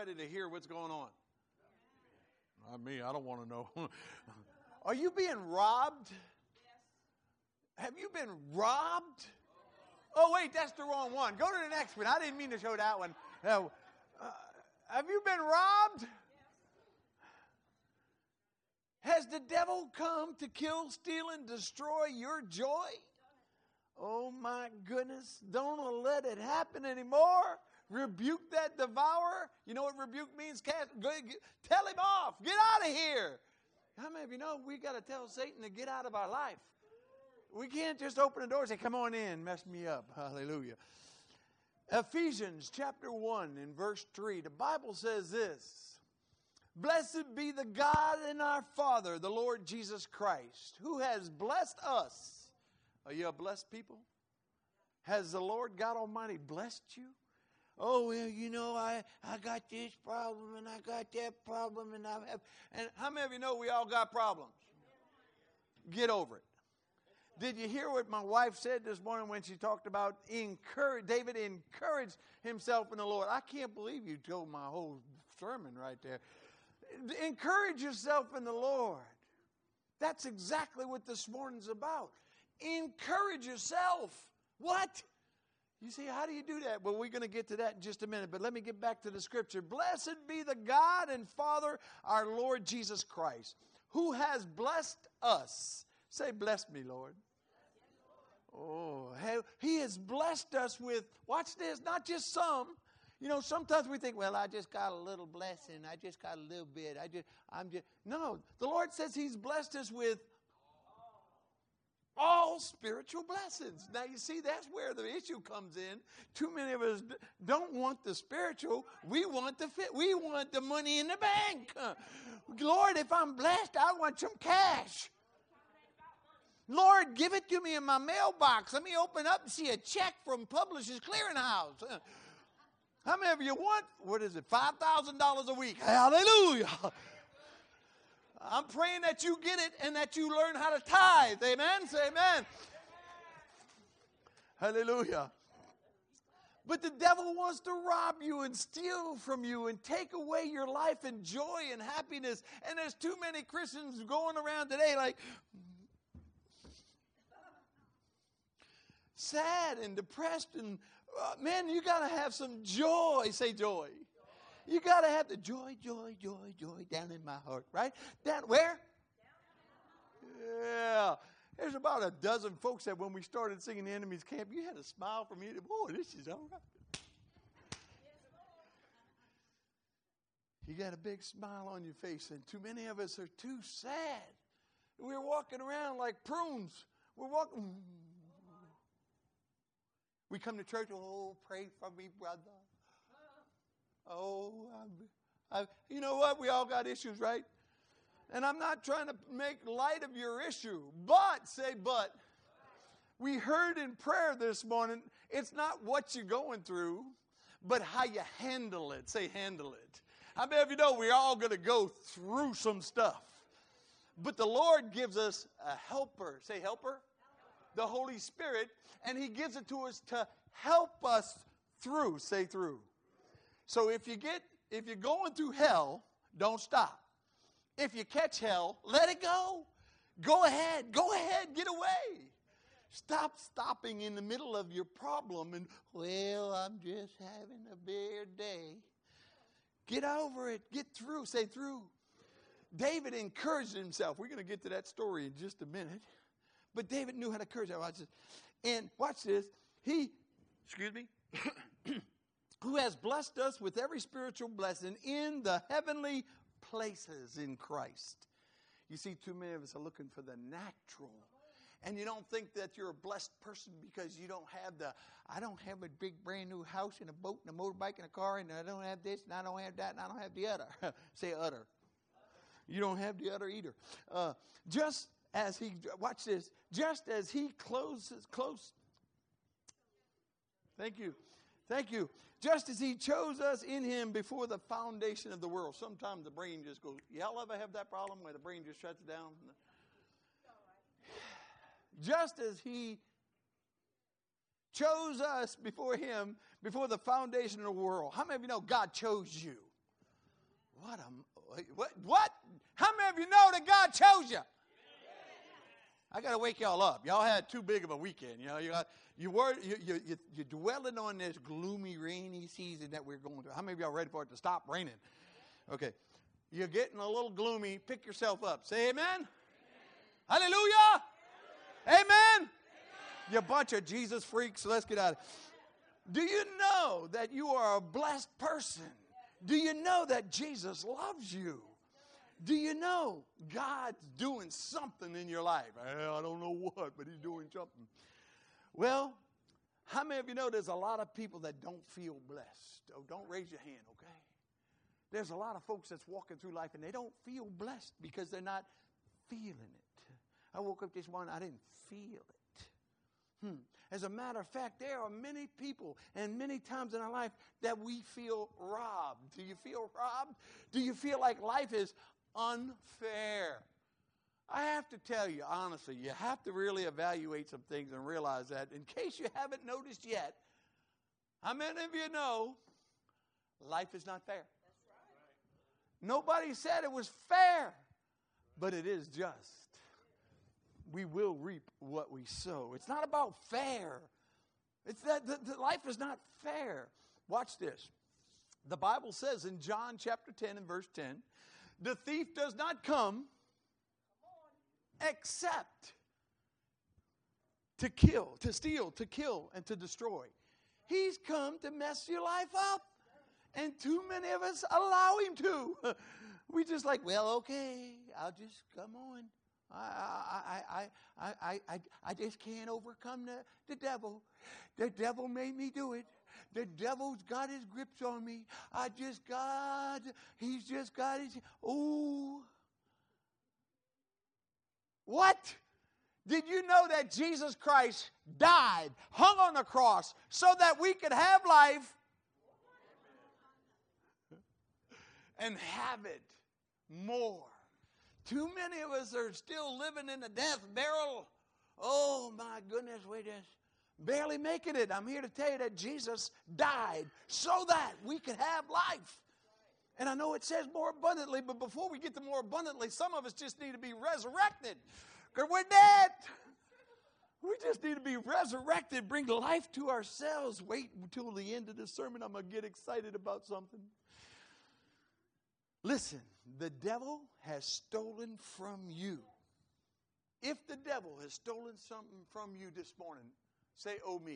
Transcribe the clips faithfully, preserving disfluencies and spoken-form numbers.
ready to hear what's going on? Not me. I don't want to know. Are you being robbed? Have you been robbed? Oh, wait, that's the wrong one. Go to the next one. I didn't mean to show that one. No. Uh, have you been robbed? Has the devil come to kill, steal, and destroy your joy? Oh, my goodness. Don't let it happen anymore. Rebuke that devourer. You know what rebuke means? Cast, go, get, tell him off. Get out of here. How many of you know we got to tell Satan to get out of our life? We can't just open the door and say, come on in, mess me up. Hallelujah. Ephesians chapter one and verse three. The Bible says this. Blessed be the God and our Father, the Lord Jesus Christ, who has blessed us. Are you a blessed people? Has the Lord God Almighty blessed you? Oh, well, you know, I, I got this problem and I got that problem and I have. And how many of you know we all got problems? Get over it. Did you hear what my wife said this morning when she talked about encourage? David encouraged himself in the Lord. I can't believe you told my whole sermon right there. Encourage yourself in the Lord. That's exactly what this morning's about. Encourage yourself. What? You see, how do you do that? Well, we're going to get to that in just a minute, but let me get back to the scripture. Blessed be the God and Father, our Lord Jesus Christ, who has blessed us. Say, bless me, Lord. Oh, he has blessed us with, watch this, not just some. You know, sometimes we think, well, I just got a little blessing. I just got a little bit. I just, I'm just, no. The Lord says he's blessed us with all spiritual blessings. Now, you see, that's where the issue comes in. Too many of us don't want the spiritual. We want the fit. We want the money in the bank. Uh, Lord, if I'm blessed, I want some cash. Lord, give it to me in my mailbox. Let me open up and see a check from Publishers Clearinghouse. Uh, how many of you want, what is it, five thousand dollars a week? Hallelujah. I'm praying that you get it and that you learn how to tithe. Amen? Say amen. Hallelujah. But the devil wants to rob you and steal from you and take away your life and joy and happiness. And there's too many Christians going around today like sad and depressed. And uh, man, you got to have some joy. Say joy. You got to have the joy, joy, joy, joy down in my heart, right? Down where? Yeah. There's about a dozen folks that when we started singing the Enemy's Camp, you had a smile from you. Boy, this is all right. You got a big smile on your face, and too many of us are too sad. We're walking around like prunes. We're walking. We come to church, oh, pray for me, brother. Oh, I, I, you know what? We all got issues, right? And I'm not trying to make light of your issue, but, say but. We heard in prayer this morning, it's not what you're going through, but how you handle it. Say handle it. How many of you know we're all going to go through some stuff? But the Lord gives us a helper. Say helper. The Holy Spirit, and he gives it to us to help us through. Say through. So if you get, if you're going through hell, don't stop. If you catch hell, let it go. Go ahead. Go ahead. Get away. Stop stopping in the middle of your problem and, well, I'm just having a bad day. Get over it. Get through. Say through. David encouraged himself. We're going to get to that story in just a minute. But David knew how to encourage himself. And watch this. He, excuse me, who has blessed us with every spiritual blessing in the heavenly places in Christ. You see, too many of us are looking for the natural. And you don't think that you're a blessed person because you don't have the, I don't have a big brand new house and a boat and a motorbike and a car, and I don't have this and I don't have that and I don't have the other. Say other. You don't have the other either. Uh, just as he, watch this, just as he closes, close. Thank you. Thank you. Just as he chose us in him before the foundation of the world. Sometimes the brain just goes, y'all ever have that problem where the brain just shuts down? Just as he chose us before him, before the foundation of the world. How many of you know God chose you? What a, what, what? How many of you know that God chose you? I got to wake y'all up. Y'all had too big of a weekend. You know, you got, you were, you, you, you, you're dwelling on this gloomy, rainy season that we're going through. How many of y'all ready for it to stop raining? Okay. You're getting a little gloomy. Pick yourself up. Say amen. Amen. Hallelujah. Amen. Amen. You bunch of Jesus freaks. Let's get out of it. Do you know that you are a blessed person? Do you know that Jesus loves you? Do you know God's doing something in your life? I don't know what, but he's doing something. Well, how many of you know there's a lot of people that don't feel blessed? Oh, don't raise your hand, okay? There's a lot of folks that's walking through life and they don't feel blessed because they're not feeling it. I woke up this morning, I didn't feel it. Hmm. As a matter of fact, there are many people and many times in our life that we feel robbed. Do you feel robbed? Do you feel like life is unfair? I have to tell you, honestly, you have to really evaluate some things and realize that. In case you haven't noticed yet, how many of you know life is not fair? That's right. Nobody said it was fair, but it is just. We will reap what we sow. It's not about fair. It's that the, the life is not fair. Watch this. The Bible says in John chapter ten and verse ten, the thief does not come except to kill, to steal, to kill, and to destroy. He's come to mess your life up. And too many of us allow him to. We just like, well, okay, I'll just come on. I I I I I I I just can't overcome the, the devil. The devil made me do it. The devil's got his grips on me. I just got, he's just got his, oh. What? Did you know that Jesus Christ died, hung on the cross, so that we could have life and have it more? Too many of us are still living in the death barrel. Oh, my goodness, we just barely making it. I'm here to tell you that Jesus died so that we could have life. And I know it says more abundantly, but before we get to more abundantly, some of us just need to be resurrected because we're dead. We just need to be resurrected, bring life to ourselves. Wait until the end of the sermon. I'm going to get excited about something. Listen, the devil has stolen from you. If the devil has stolen something from you this morning, say, oh, me.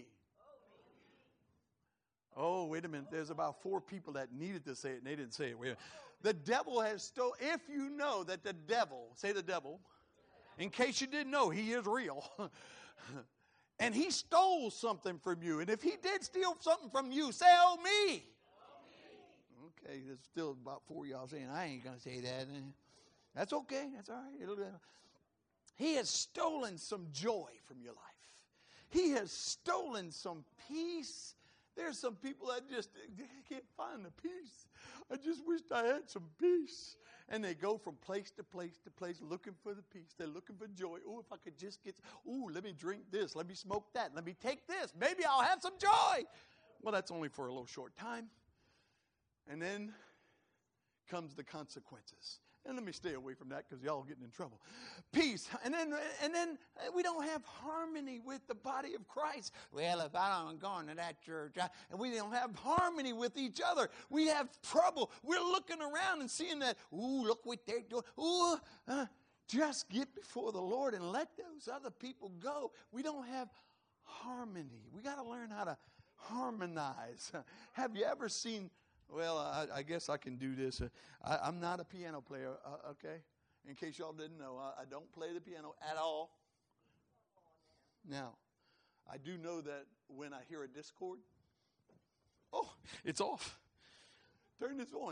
Oh, wait a minute. There's about four people that needed to say it, and they didn't say it. Wait a minute. The devil has stolen. If you know that the devil, say the devil, in case you didn't know, he is real. And he stole something from you. And if he did steal something from you, say, oh, me. Okay, there's still about four of y'all saying, I ain't going to say that. That's okay. That's all right. It'll, uh, he has stolen some joy from your life. He has stolen some peace. There's some people that just they can't find the peace. I just wished I had some peace. And they go from place to place to place looking for the peace. They're looking for joy. Oh, if I could just get, oh, let me drink this. Let me smoke that. Let me take this. Maybe I'll have some joy. Well, that's only for a little short time. And then comes the consequences. And let me stay away from that because y'all are getting in trouble. Peace. And then and then we don't have harmony with the body of Christ. Well, if I don't go to that church, I, and we don't have harmony with each other. We have trouble. We're looking around and seeing that, ooh, look what they're doing. Ooh, uh, just get before the Lord and let those other people go. We don't have harmony. We got to learn how to harmonize. Have you ever seen... Well, I, I guess I can do this. Uh, I, I'm not a piano player, uh, okay? In case y'all didn't know, I, I don't play the piano at all. Now, I do know that when I hear a discord, oh, it's off. Turn this on.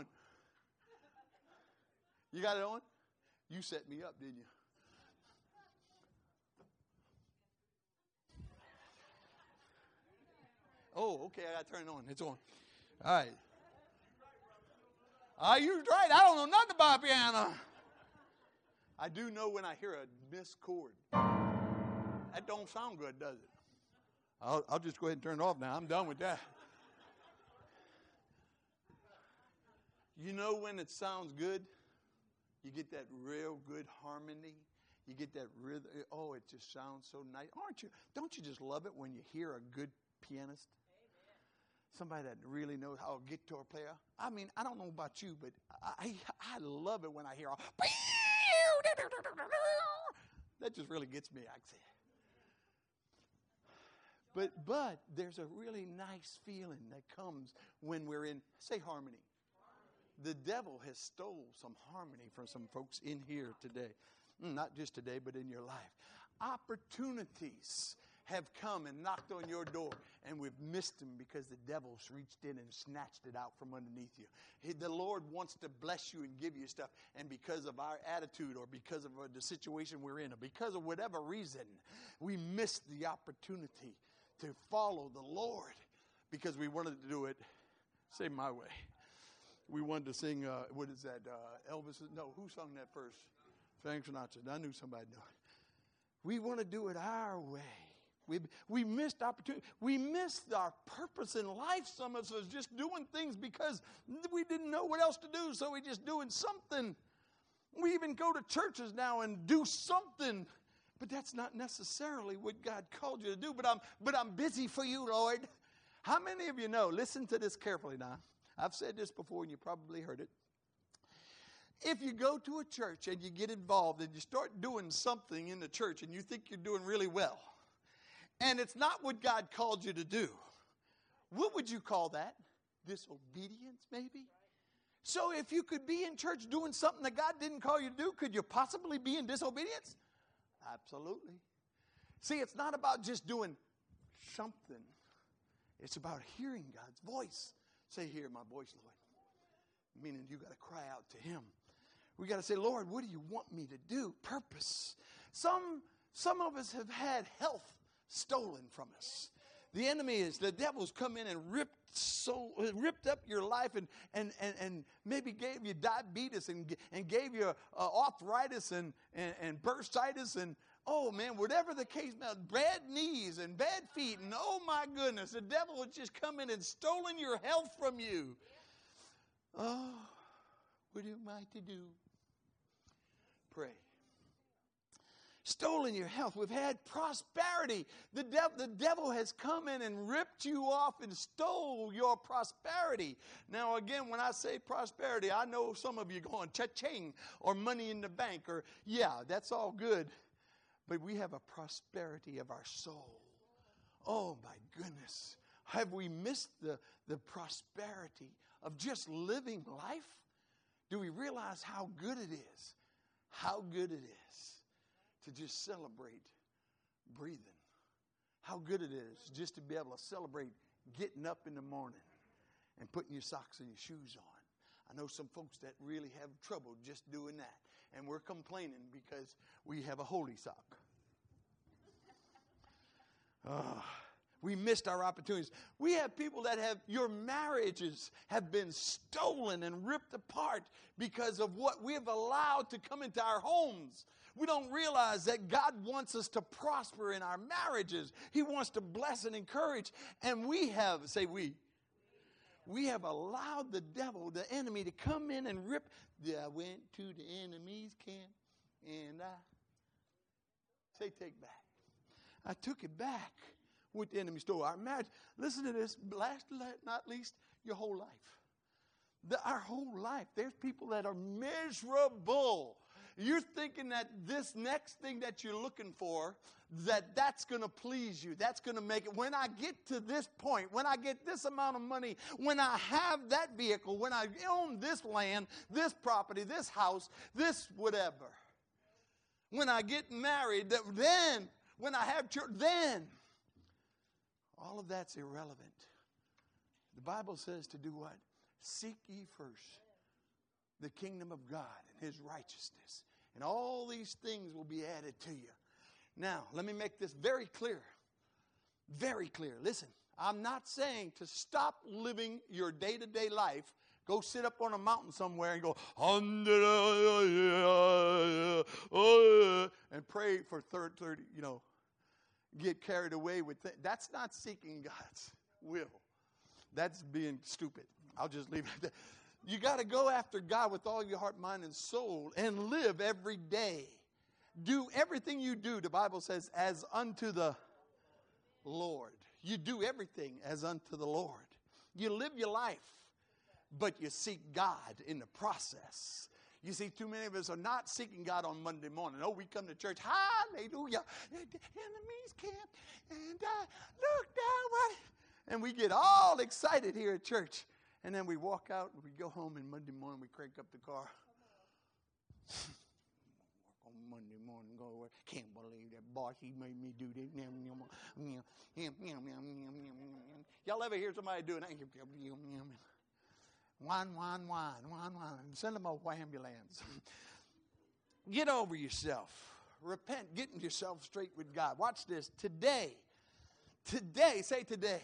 You got it on? You set me up, didn't you? Oh, okay, I got to turn it on. It's on. All right. Are you right? I don't know nothing about piano. I do know when I hear a missed chord. That don't sound good, does it? I'll, I'll just go ahead and turn it off now. I'm done with that. You know when it sounds good? You get that real good harmony. You get that rhythm. Oh, it just sounds so nice. Aren't you? Don't you just love it when you hear a good pianist? Amen. Somebody that really knows how a guitar player. I mean, I don't know about you, but I I love it when I hear all. That just really gets me. I say. But but there's a really nice feeling that comes when we're in, say, harmony. The devil has stole some harmony from some folks in here today. Not just today, but in your life. Opportunities have come and knocked on your door, and we've missed them because the devil's reached in and snatched it out from underneath you. He, the Lord wants to bless you and give you stuff, and because of our attitude or because of uh, the situation we're in or because of whatever reason, we missed the opportunity to follow the Lord because we wanted to do it, say, my way. We wanted to sing, uh, what is that, uh, Elvis? No, who sung that first? Frank Sinatra. I knew somebody knew it. We want to do it our way. We we missed opportunity. We missed our purpose in life. Some of us was just doing things because we didn't know what else to do, so we just doing something. We even go to churches now and do something, but that's not necessarily what God called you to do. But I'm but I'm busy for you, Lord. How many of you know? Listen to this carefully now. I've said this before, and you probably heard it. If you go to a church and you get involved and you start doing something in the church and you think you're doing really well, and it's not what God called you to do, what would you call that? Disobedience, maybe? So if you could be in church doing something that God didn't call you to do, could you possibly be in disobedience? Absolutely. See, it's not about just doing something. It's about hearing God's voice. Say, hear my voice, Lord. Meaning you got to cry out to him. We got to say, Lord, what do you want me to do? Purpose. Some, some of us have had health stolen from us. The enemy is, the devil's come in and ripped so ripped up your life and and and, and maybe gave you diabetes and, and gave you uh, arthritis and, and, and bursitis and, oh man, whatever the case, bad knees and bad feet, and oh my goodness, the devil has just come in and stolen your health from you. Oh, what am I to do? Pray. Stolen your health. We've had prosperity. The, dev- the devil has come in and ripped you off and stole your prosperity. Now, again, when I say prosperity, I know some of you going cha-ching or money in the bank or, yeah, that's all good. But we have a prosperity of our soul. Oh, my goodness. Have we missed the, the prosperity of just living life? Do we realize how good it is? How good it is to just celebrate breathing. How good it is just to be able to celebrate getting up in the morning and putting your socks and your shoes on. I know some folks that really have trouble just doing that. And we're complaining because we have a holy sock. Oh, we missed our opportunities. We have people that have, your marriages have been stolen and ripped apart because of what we have allowed to come into our homes. We don't realize that God wants us to prosper in our marriages. He wants to bless and encourage. And we have, say we, we have allowed the devil, the enemy, to come in and rip. I went to the enemy's camp and I, say take back. I took it back what the enemy stole. Our marriage, listen to this, last not least, your whole life. The, our whole life. There's people that are miserable. You're thinking that this next thing that you're looking for, that that's going to please you. That's going to make it. When I get to this point, when I get this amount of money, when I have that vehicle, when I own this land, this property, this house, this whatever. When I get married, then, when I have children, then. All of that's irrelevant. The Bible says to do what? Seek ye first the kingdom of God and his righteousness. And all these things will be added to you. Now, let me make this very clear. Very clear. Listen, I'm not saying to stop living your day-to-day life. Go sit up on a mountain somewhere and go, and pray for thirty, you know, get carried away with things. That's not seeking God's will. That's being stupid. I'll just leave it at that. You got to go after God with all your heart, mind, and soul and live every day. Do everything you do, the Bible says, as unto the Lord. You do everything as unto the Lord. You live your life, but you seek God in the process. You see, too many of us are not seeking God on Monday morning. Oh, we come to church, hallelujah, enemies camp, and uh, look down what, and we get all excited here at church. And then we walk out and we go home, and Monday morning we crank up the car. On Monday morning, go to work. Can't believe that boss, he made me do this. Y'all ever hear somebody doing that? Whine, whine, whine, whine, whine. Send them a ambulance. Get over yourself. Repent, getting yourself straight with God. Watch this. Today, today, say today.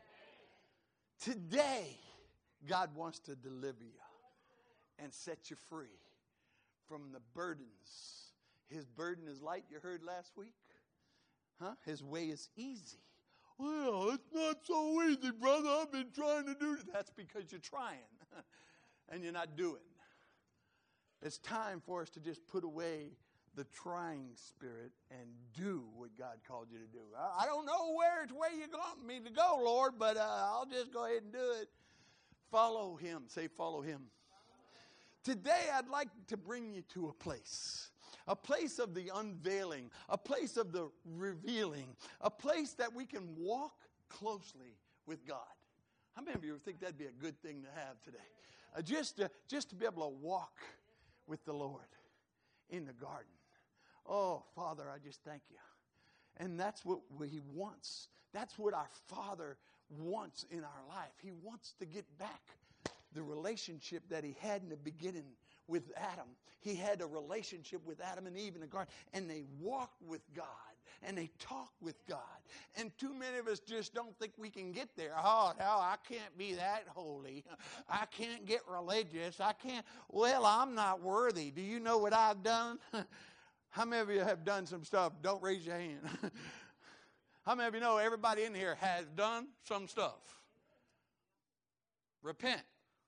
Today, God wants to deliver you and set you free from the burdens. His burden is light, you heard last week. Huh? His way is easy. Well, it's not so easy, brother. I've been trying to do it. That's because you're trying and you're not doing. It's time for us to just put away the trying spirit and do what God called you to do. I, I don't know where, where you want me to go, Lord, but uh, I'll just go ahead and do it. Follow him. Say, follow him. Today, I'd like to bring you to a place. A place of the unveiling. A place of the revealing. A place that we can walk closely with God. How many of you think that'd be a good thing to have today? Uh, just, to, just to be able to walk with the Lord in the garden. Oh, Father, I just thank you. And that's what he wants. That's what our Father wants in our life. He wants to get back the relationship that he had in the beginning with Adam. He had a relationship with Adam and Eve in the garden, and they walked with God, and they talked with God. And too many of us just don't think we can get there. Oh, no, I can't be that holy. I can't get religious. I can't. Well, I'm not worthy. Do you know what I've done? How many of you have done some stuff? Don't raise your hand. How many of you know everybody in here has done some stuff? Repent.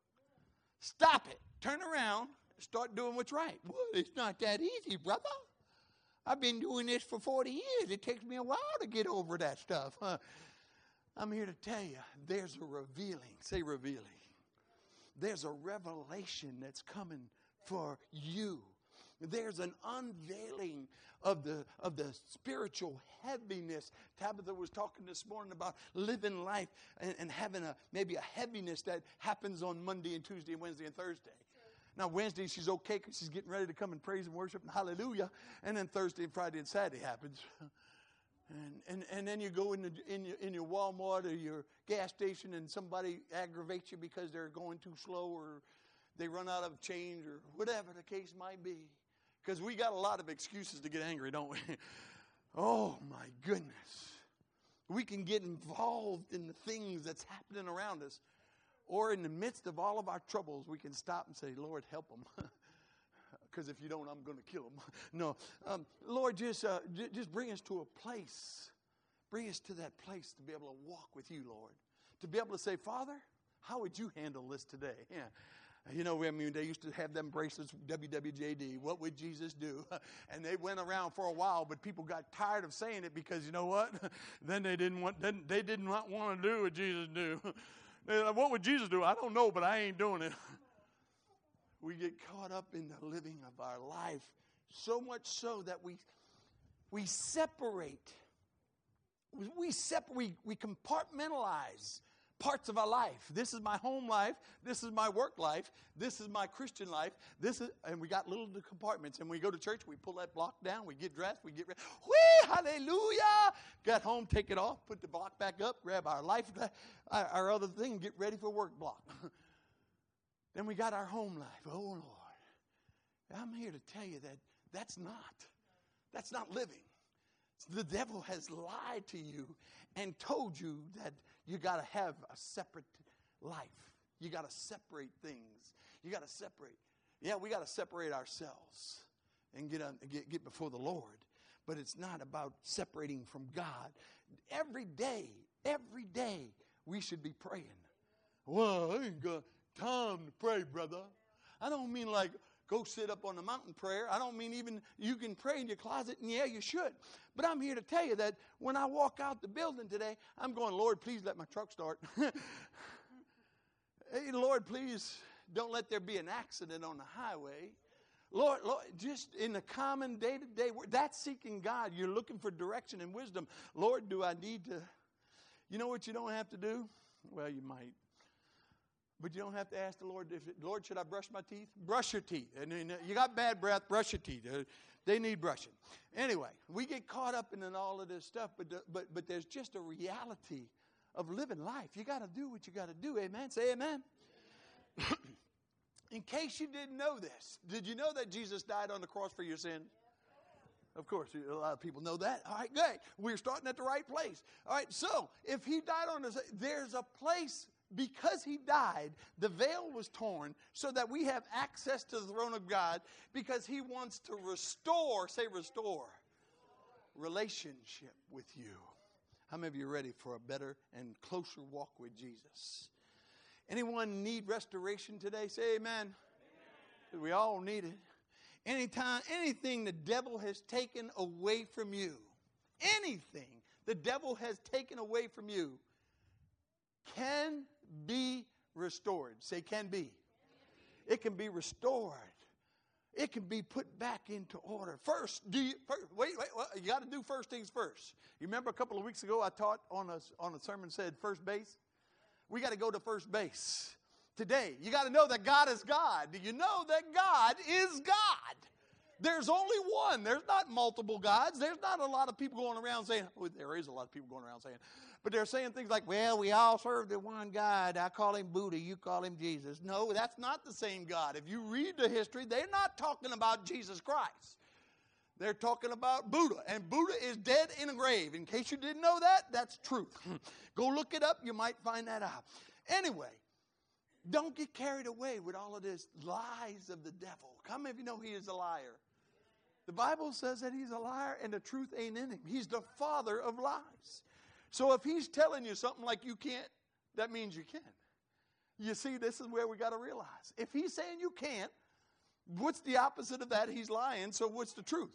Stop it. Turn around. Start doing what's right. Well, it's not that easy, brother. I've been doing this for forty years. It takes me a while to get over that stuff. Huh? I'm here to tell you, there's a revealing. Say revealing. There's a revelation that's coming for you. There's an unveiling of the of the spiritual heaviness. Tabitha was talking this morning about living life and, and having a maybe a heaviness that happens on Monday and Tuesday and Wednesday and Thursday. Now, Wednesday, she's okay because she's getting ready to come and praise and worship and hallelujah. And then Thursday and Friday and Saturday happens. And and, and then you go in, the, in, your, in your Walmart or your gas station and somebody aggravates you because they're going too slow or they run out of change or whatever the case might be. Because we got a lot of excuses to get angry, don't we? Oh, my goodness. We can get involved in the things that's happening around us. Or in the midst of all of our troubles, we can stop and say, Lord, help them. Because if you don't, I'm going to kill them. No. Um, Lord, just, uh, j- just bring us to a place. Bring us to that place to be able to walk with you, Lord. To be able to say, Father, how would you handle this today? Yeah. You know, I mean, they used to have them bracelets, W W J D, what would Jesus do? And they went around for a while, but people got tired of saying it because, you know what? Then they didn't want, then they did not want to do what Jesus do. Like, what would Jesus do? I don't know, but I ain't doing it. We get caught up in the living of our life, so much so that we we separate. We separate. We, we compartmentalize parts of our life. This is my home life. This is my work life. This is my Christian life. This is, and we got little compartments. And we go to church, we pull that block down, we get dressed, we get ready. Whee, hallelujah! Got home, take it off, put the block back up, grab our life, our, our other thing, get ready for work block. Then we got our home life. Oh, Lord. I'm here to tell you that that's not. That's not living. The devil has lied to you and told you that you got to have a separate life. You got to separate things. You got to separate. Yeah, we got to separate ourselves and get, on, get get before the Lord. But it's not about separating from God. Every day, every day, we should be praying. Well, I ain't got time to pray, brother. I don't mean like go sit up on the mountain prayer. I don't mean even you can pray in your closet, and yeah, you should. But I'm here to tell you that when I walk out the building today, I'm going, Lord, please let my truck start. Hey, Lord, please don't let there be an accident on the highway. Lord, Lord, just in the common day-to-day, that's seeking God. You're looking for direction and wisdom. Lord, do I need to, you know what you don't have to do? Well, you might. But you don't have to ask the Lord, if, Lord, should I brush my teeth? Brush your teeth. And, and you got bad breath, brush your teeth. Uh, they need brushing. Anyway, we get caught up in all of this stuff, but, but, but there's just a reality of living life. You got to do what you got to do. Amen? Say amen. In case you didn't know this, did you know that Jesus died on the cross for your sins? Of course, a lot of people know that. All right, good. We're starting at the right place. All right, so if he died on the, there's a place, because he died, the veil was torn so that we have access to the throne of God, because he wants to restore, say restore, relationship with you. How many of you are ready for a better and closer walk with Jesus? Anyone need restoration today? Say amen. Amen. We all need it. Anytime, anything the devil has taken away from you, anything the devil has taken away from you can be restored. Say can be. It can be restored. It can be put back into order. First, do you first, wait, wait, well, you got to do first things first. You remember a couple of weeks ago I taught on a, on a sermon said first base? We got to go to first base. Today, you got to know that God is God. Do you know that God is God? There's only one. There's not multiple gods. There's not a lot of people going around saying, oh, there is a lot of people going around saying, but they're saying things like, well, we all serve the one God. I call him Buddha. You call him Jesus. No, that's not the same God. If you read the history, they're not talking about Jesus Christ. They're talking about Buddha, and Buddha is dead in a grave. In case you didn't know that, that's truth. Go look it up. You might find that out. Anyway, don't get carried away with all of this lies of the devil. How many of you know he is a liar? The Bible says that he's a liar and the truth ain't in him. He's the father of lies. So if he's telling you something like you can't, that means you can. You see, this is where we got to realize. If he's saying you can't, what's the opposite of that? He's lying, so what's the truth?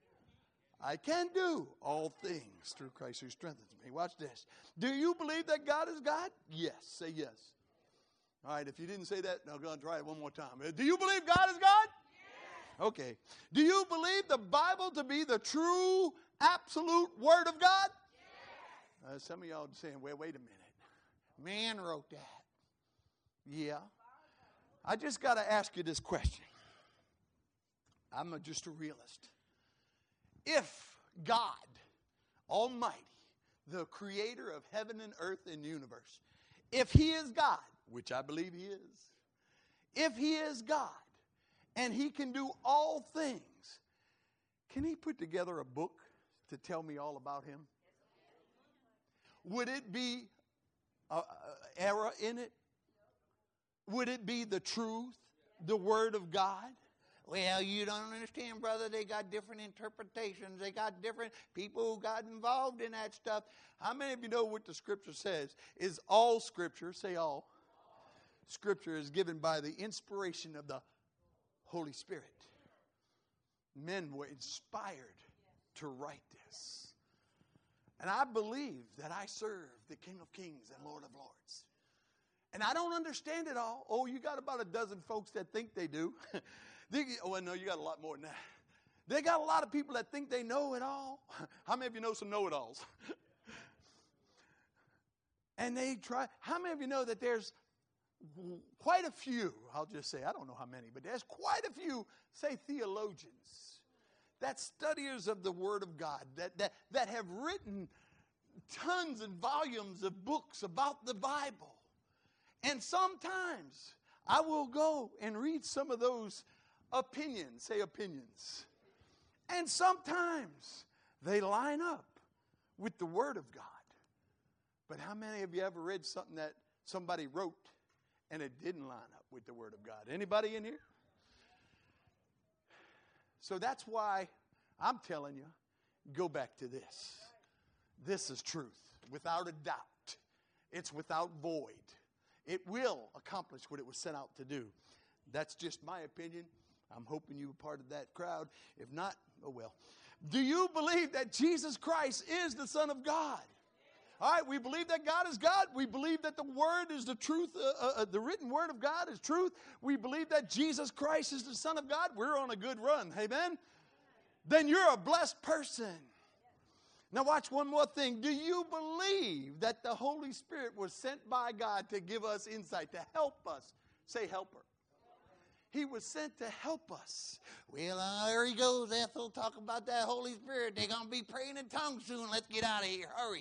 I can do all things through Christ who strengthens me. Watch this. Do you believe that God is God? Yes. Say yes. All right, if you didn't say that, I'm going to try it one more time. Do you believe God is God? Yes. Okay. Do you believe the Bible to be the true, absolute Word of God? Yes. Uh, some of y'all are saying, well, wait a minute. Man wrote that. Yeah. I just got to ask you this question. I'm a, just a realist. If God Almighty, the creator of heaven and earth and universe, if he is God, which I believe he is, if he is God and he can do all things, can he put together a book to tell me all about him? Would it be an error in it? Would it be the truth, the word of God? Well, you don't understand, brother. They got different interpretations. They got different people who got involved in that stuff. How many of you know what the Scripture says? Is all Scripture, say all, Scripture is given by the inspiration of the Holy Spirit. Men were inspired to write this. And I believe that I serve the King of Kings and Lord of Lords. And I don't understand it all. Oh, you got about a dozen folks that think they do. They, oh, no, you got a lot more than that. They got a lot of people that think they know it all. How many of you know some know-it-alls? And they try. How many of you know that there's quite a few, I'll just say, I don't know how many, but there's quite a few, say, theologians, that studiers of the Word of God, that, that, that have written tons and volumes of books about the Bible. And sometimes I will go and read some of those opinions, say opinions. And sometimes they line up with the Word of God. But how many of you ever read something that somebody wrote and it didn't line up with the Word of God? Anybody in here? So that's why I'm telling you, go back to this. This is truth, without a doubt. It's without void. It will accomplish what it was sent out to do. That's just my opinion. I'm hoping you were part of that crowd. If not, oh well. Do you believe that Jesus Christ is the Son of God? All right, we believe that God is God. We believe that the Word is the truth. Uh, uh, the written Word of God is truth. We believe that Jesus Christ is the Son of God. We're on a good run. Amen? Then you're a blessed person. Now watch one more thing. Do you believe that the Holy Spirit was sent by God to give us insight, to help us? Say helper. He was sent to help us. Well, uh, there he goes, Ethel, talking about that Holy Spirit. They're going to be praying in tongues soon. Let's get out of here. Hurry.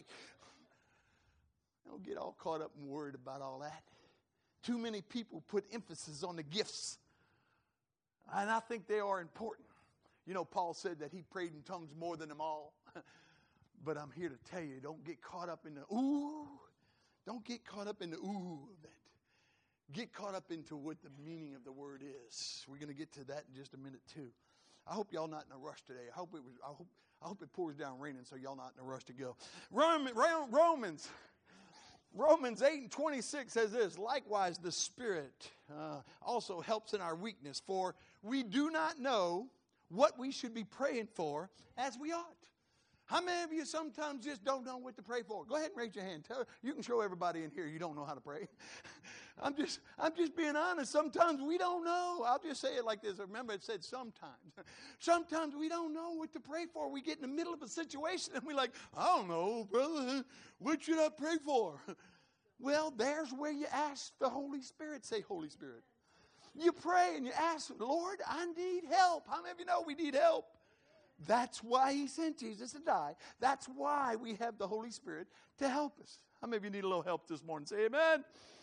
Don't get all caught up and worried about all that. Too many people put emphasis on the gifts. And I think they are important. You know, Paul said that he prayed in tongues more than them all. But I'm here to tell you, don't get caught up in the ooh. Don't get caught up in the ooh of it. Get caught up into what the meaning of the word is. We're going to get to that in just a minute too. I hope y'all not in a rush today. I hope it was. I hope. I hope it pours down raining so y'all not in a rush to go. Roman, Romans, Romans eight and twenty-six says this. Likewise, the Spirit uh, also helps in our weakness, for we do not know what we should be praying for as we ought. How many of you sometimes just don't know what to pray for? Go ahead and raise your hand. Tell, you can show everybody in here you don't know how to pray. I'm just I'm just being honest. Sometimes we don't know. I'll just say it like this. Remember, it said sometimes. Sometimes we don't know what to pray for. We get in the middle of a situation and we're like, I don't know, brother. What should I pray for? Well, there's where you ask the Holy Spirit. Say, Holy Spirit. You pray and you ask, Lord, I need help. How many of you know we need help? That's why he sent Jesus to die. That's why we have the Holy Spirit to help us. How many of you need a little help this morning? Say amen.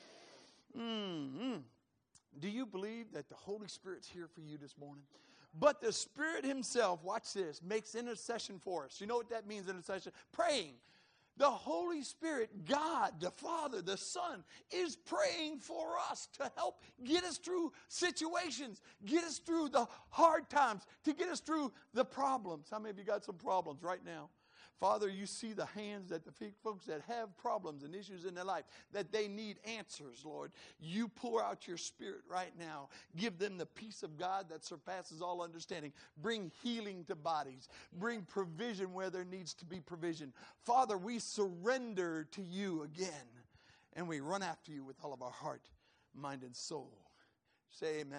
Mm-hmm. Do you believe that the Holy Spirit's here for you this morning? But the Spirit himself, watch this, makes intercession for us. You know what that means, intercession? Praying. The Holy Spirit, God, the Father, the Son, is praying for us to help get us through situations, get us through the hard times, to get us through the problems. How many of you got some problems right now? Father, you see the hands that the folks that have problems and issues in their life, that they need answers, Lord. You pour out your Spirit right now. Give them the peace of God that surpasses all understanding. Bring healing to bodies. Bring provision where there needs to be provision. Father, we surrender to you again, and we run after you with all of our heart, mind, and soul. Say amen.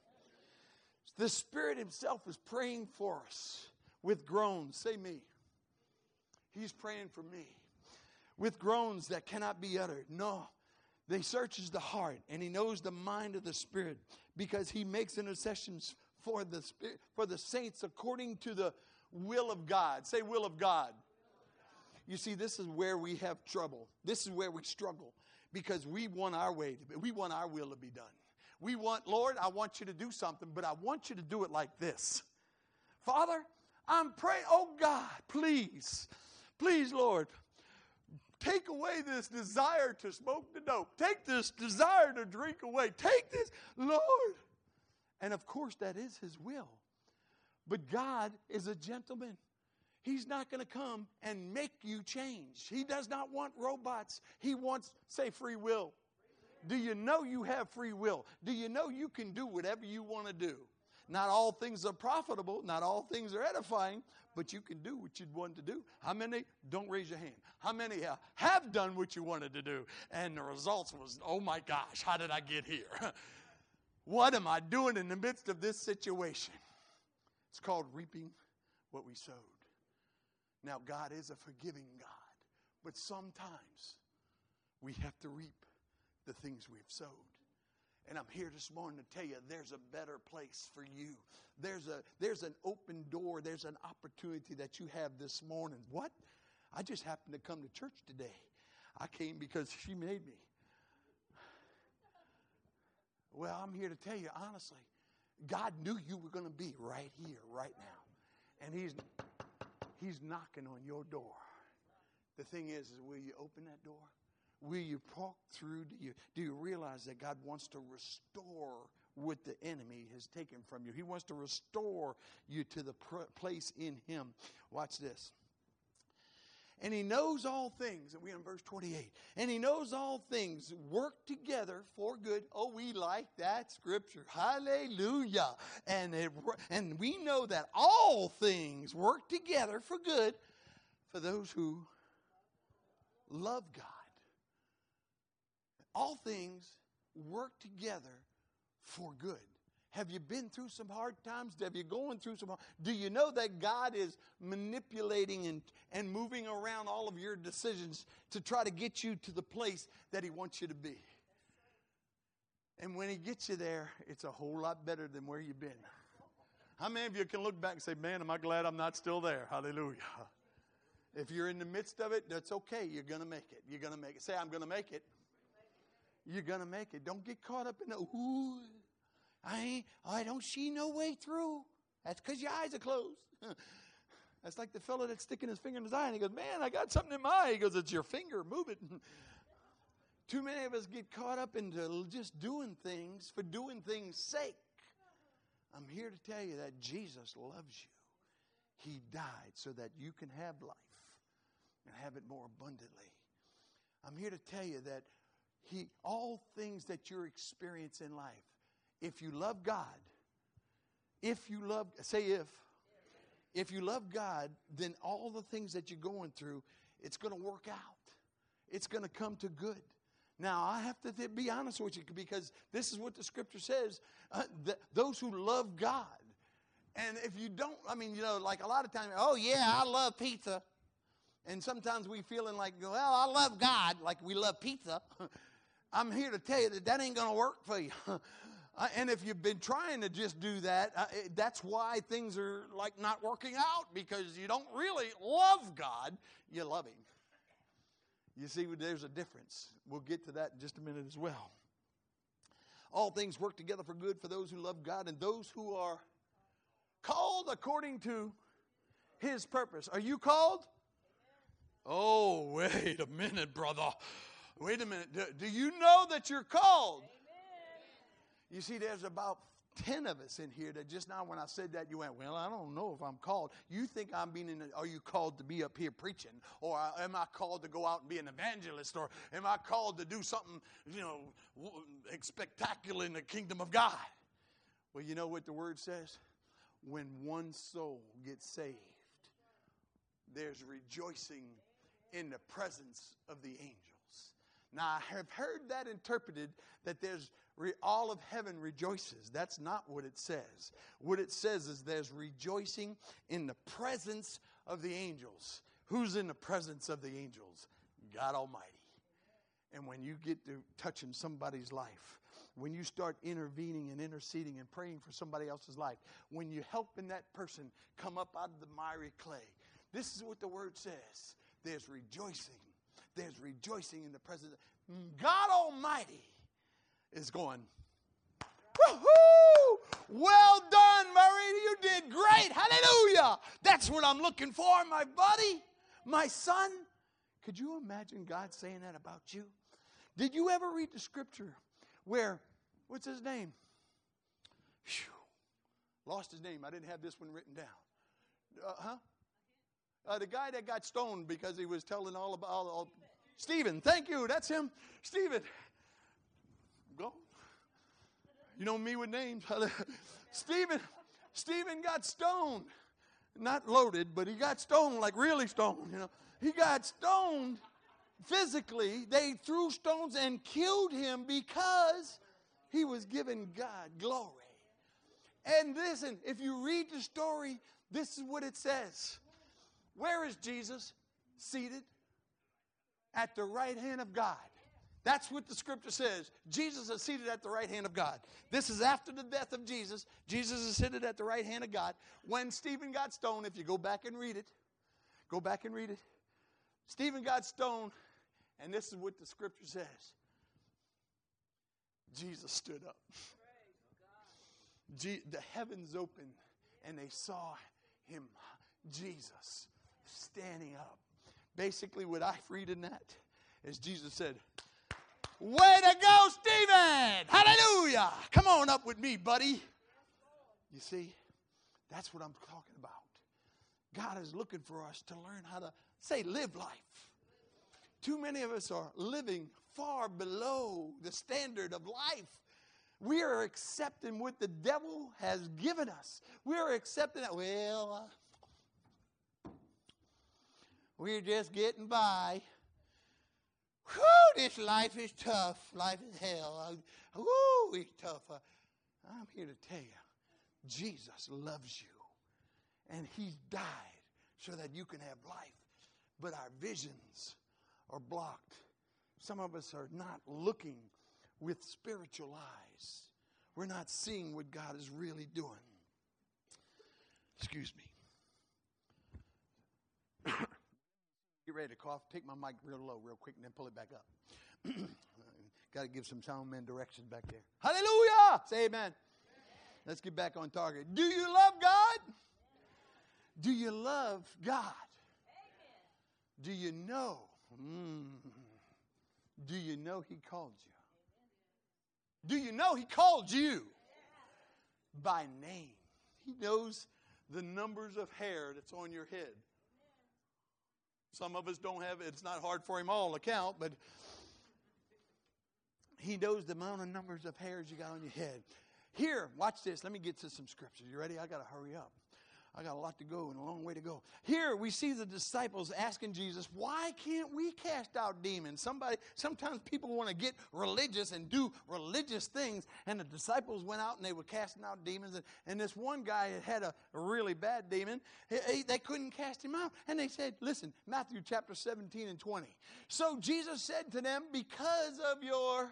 The Spirit himself is praying for us with groans. Say me. He's praying for me with groans that cannot be uttered. No, he searches the heart, and he knows the mind of the Spirit, because he makes intercessions for the Spirit, for the saints according to the will of God. Say will of God. You see, this is where we have trouble. This is where we struggle, because we want our way to be, we want our will to be done. We want, Lord, I want you to do something, but I want you to do it like this. Father, I'm praying, oh God, please. Please, Lord, take away this desire to smoke the dope. Take this desire to drink away. Take this, Lord. And of course, that is his will. But God is a gentleman. He's not going to come and make you change. He does not want robots. He wants, say, free will. Do you know you have free will? Do you know you can do whatever you want to do? Not all things are profitable. Not all things are edifying. But you can do what you'd want to do. How many? Don't raise your hand. How many uh, have done what you wanted to do? And the results was, oh my gosh, how did I get here? What am I doing in the midst of this situation? It's called reaping what we sowed. Now, God is a forgiving God. But sometimes we have to reap the things we've sowed. And I'm here this morning to tell you there's a better place for you. There's a there's an open door. There's an opportunity that you have this morning. What? I just happened to come to church today. I came because she made me. Well, I'm here to tell you honestly, God knew you were going to be right here, right now. And he's he's knocking on your door. The thing is, is will you open that door? Will you walk through? Do you, do you realize that God wants to restore what the enemy has taken from you? He wants to restore you to the pr- place in him. Watch this. And he knows all things. And we're in verse twenty-eight. And he knows all things work together for good. Oh, we like that scripture. Hallelujah. And, it, and we know that all things work together for good for those who love God. All things work together for good. Have you been through some hard times? Have you going through some hard Do you know that God is manipulating and, and moving around all of your decisions to try to get you to the place that he wants you to be? And when he gets you there, it's a whole lot better than where you've been. How many of you can look back and say, man, am I glad I'm not still there? Hallelujah. If you're in the midst of it, that's okay. You're going to make it. You're going to make it. Say, I'm going to make it. You're going to make it. Don't get caught up in the, ooh, I ain't, I don't see no way through. That's because your eyes are closed. That's like the fellow that's sticking his finger in his eye, and he goes, man, I got something in my eye. He goes, it's your finger. Move it. Too many of us get caught up into just doing things for doing things' sake. I'm here to tell you that Jesus loves you. He died so that you can have life and have it more abundantly. I'm here to tell you that He, all things that you're experiencing in life, if you love God, if you love, say if, if you love God, then all the things that you're going through, it's going to work out. It's going to come to good. Now, I have to th- be honest with you, because this is what the scripture says, uh, th- those who love God. And if you don't, I mean, you know, like a lot of times, oh yeah, I love pizza. And sometimes we feeling like, well, I love God, like we love pizza. I'm here to tell you that that ain't going to work for you. Uh, and if you've been trying to just do that, uh, it, that's why things are like not working out, because you don't really love God. You love Him. You see, there's a difference. We'll get to that in just a minute as well. All things work together for good for those who love God and those who are called according to His purpose. Are you called? Oh, wait a minute, brother. Wait a minute. Do, do you know that you're called? You see, there's about ten of us in here that just now when I said that, you went, well, I don't know if I'm called. You think I'm being in a, are you called to be up here preaching? Or am I called to go out and be an evangelist? Or am I called to do something, you know, spectacular in the kingdom of God? Well, you know what the word says? When one soul gets saved, there's rejoicing in the presence of the angels. Now, I have heard that interpreted that there's re- all of heaven rejoices. That's not what it says. What it says is there's rejoicing in the presence of the angels. Who's in the presence of the angels? God Almighty. And when you get to touching somebody's life, when you start intervening and interceding and praying for somebody else's life, when you're helping that person come up out of the miry clay, this is what the word says. There's rejoicing. There's rejoicing in the presence. God Almighty is going, woohoo! Well done, Murray. You did great. Hallelujah. That's what I'm looking for, my buddy, my son. Could you imagine God saying that about you? Did you ever read the scripture where, what's his name? Whew, lost his name. I didn't have this one written down. Uh, huh? Uh, the guy that got stoned because he was telling all about all, all Stephen. Thank you. That's him. Stephen. Go. You know me with names. Stephen. Stephen got stoned. Not loaded, but he got stoned, like really stoned. You know, he got stoned physically. They threw stones and killed him because he was giving God glory. And listen, if you read the story, this is what it says. Where is Jesus? Seated at the right hand of God. That's what the scripture says. Jesus is seated at the right hand of God. This is after the death of Jesus. Jesus is seated at the right hand of God. When Stephen got stoned, if you go back and read it, go back and read it. Stephen got stoned, and this is what the scripture says. Jesus stood up. Je- the heavens opened, and they saw him, Jesus, standing up. Basically, what I read in that is Jesus said, way to go, Stephen! Hallelujah! Come on up with me, buddy. You see, that's what I'm talking about. God is looking for us to learn how to, say, live life. Too many of us are living far below the standard of life. We are accepting what the devil has given us. We are accepting that, well, uh, we're just getting by. Whew, this life is tough. Life is hell. Whew, it's tough. Uh, I'm here to tell you, Jesus loves you. And he's died so that you can have life. But our visions are blocked. Some of us are not looking with spiritual eyes. We're not seeing what God is really doing. Excuse me. Get ready to cough. Take my mic real low real quick and then pull it back up. Got to give some sound man directions back there. Hallelujah! Say amen. Amen. Let's get back on target. Do you love God? Amen. Do you love God? Amen. Do you know? Mm, do you know he called you? Do you know he called you by name? He knows the numbers of hair that's on your head. Some of us don't have it. It's not hard for him all to count, but he knows the amount of numbers of hairs you got on your head. Here, watch this. Let me get to some scriptures. You ready? I got to hurry up. I got a lot to go and a long way to go. Here we see the disciples asking Jesus, why can't we cast out demons? Somebody, sometimes people want to get religious and do religious things. And the disciples went out and they were casting out demons. And, and this one guy had a, a really bad demon. He, he, they couldn't cast him out. And they said, listen, Matthew chapter seventeen and twenty. So Jesus said to them, because of your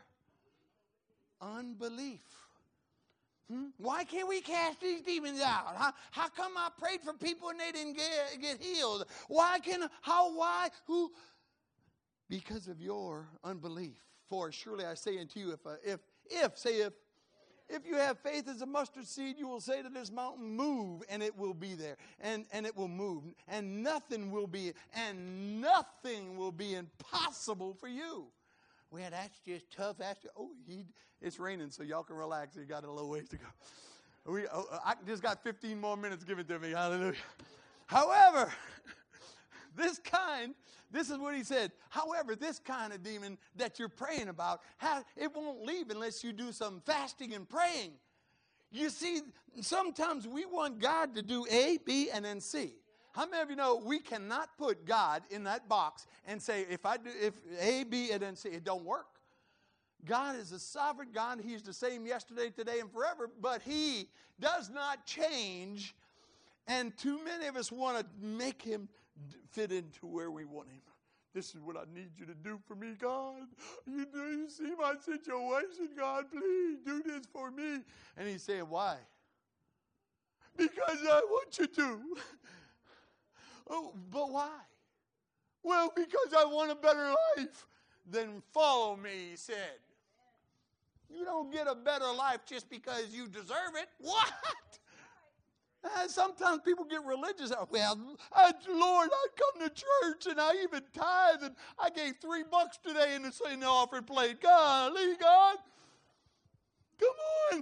unbelief. Hmm? Why can't we cast these demons out? How, how come I prayed for people and they didn't get, get healed? Why can, how, why, who? Because of your unbelief. For surely I say unto you, if, uh, if, if, say if, if you have faith as a mustard seed, you will say to this mountain, move, and it will be there. And, and it will move. And nothing will be, and nothing will be impossible for you. Well, that's just tough. That's just, oh, he, it's raining, so y'all can relax. You got a little ways to go. We, oh, I just got fifteen more minutes given to me. Hallelujah. However, this kind, this is what he said. However, this kind of demon that you're praying about, it won't leave unless you do some fasting and praying. You see, sometimes we want God to do A, B, and then C. How many of you know we cannot put God in that box and say, if I do, if A, B, and then C, it don't work. God is a sovereign God. He's the same yesterday, today, and forever, but he does not change. And too many of us want to make him fit into where we want him. This is what I need you to do for me, God. You do, you see my situation, God. Please do this for me. And he's saying, why? Because I want you to. Oh, but why? Well, because I want a better life. Then follow me, he said. You don't get a better life just because you deserve it. What? Uh, sometimes people get religious. Well, I, Lord, I come to church and I even tithe and I gave three bucks today in the, in the offering plate. Golly, God. Come on.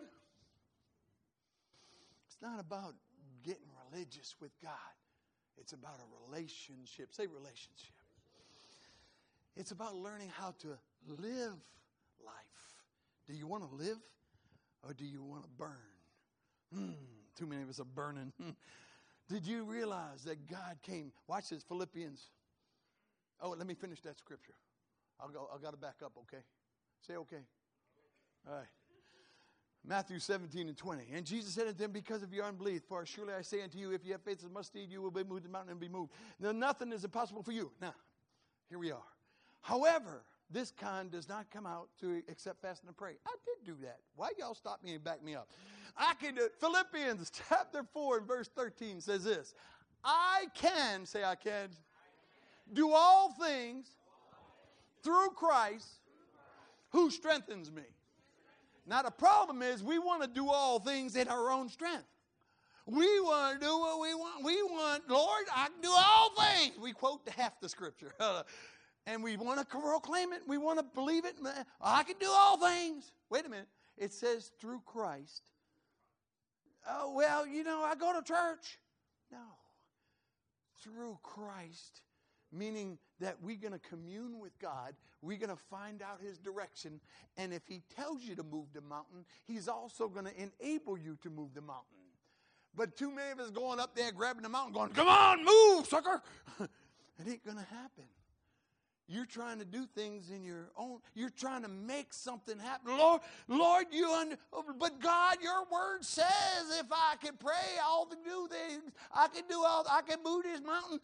It's not about getting religious with God. It's about a relationship. Say relationship. It's about learning how to live life. Do you want to live or do you want to burn? Hmm, too many of us are burning. Did you realize that God came? Watch this, Philippians. Oh, let me finish that scripture. I'll go. I've got to back up, okay? Say okay. All right. Matthew seventeen and twenty. And Jesus said unto them, because of your unbelief, for surely I say unto you, if you have faith as a mustard seed, you will be moved to the mountain and be moved. Now, nothing is impossible for you. Now, here we are. However, this kind does not come out to except fasting and pray. I did do that. Why y'all stop me and back me up? I can do Philippians chapter four and verse thirteen says this. I can, say I can, do all things through Christ who strengthens me. Now the problem is we want to do all things in our own strength. We want to do what we want. We want, Lord, I can do all things. We quote half the scripture. And we want to proclaim it. We want to believe it. I can do all things. Wait a minute. It says through Christ. Oh, well, you know, I go to church. No. through Christ, meaning that we're going to commune with God. We're going to find out his direction. And if he tells you to move the mountain, he's also going to enable you to move the mountain. But too many of us going up there, grabbing the mountain, going, come on, move, sucker. It ain't going to happen. You're trying to do things in your own. You're trying to make something happen. Lord, Lord, you under, but God, your word says if I can pray, all to do things, I can do all. I can move this mountain.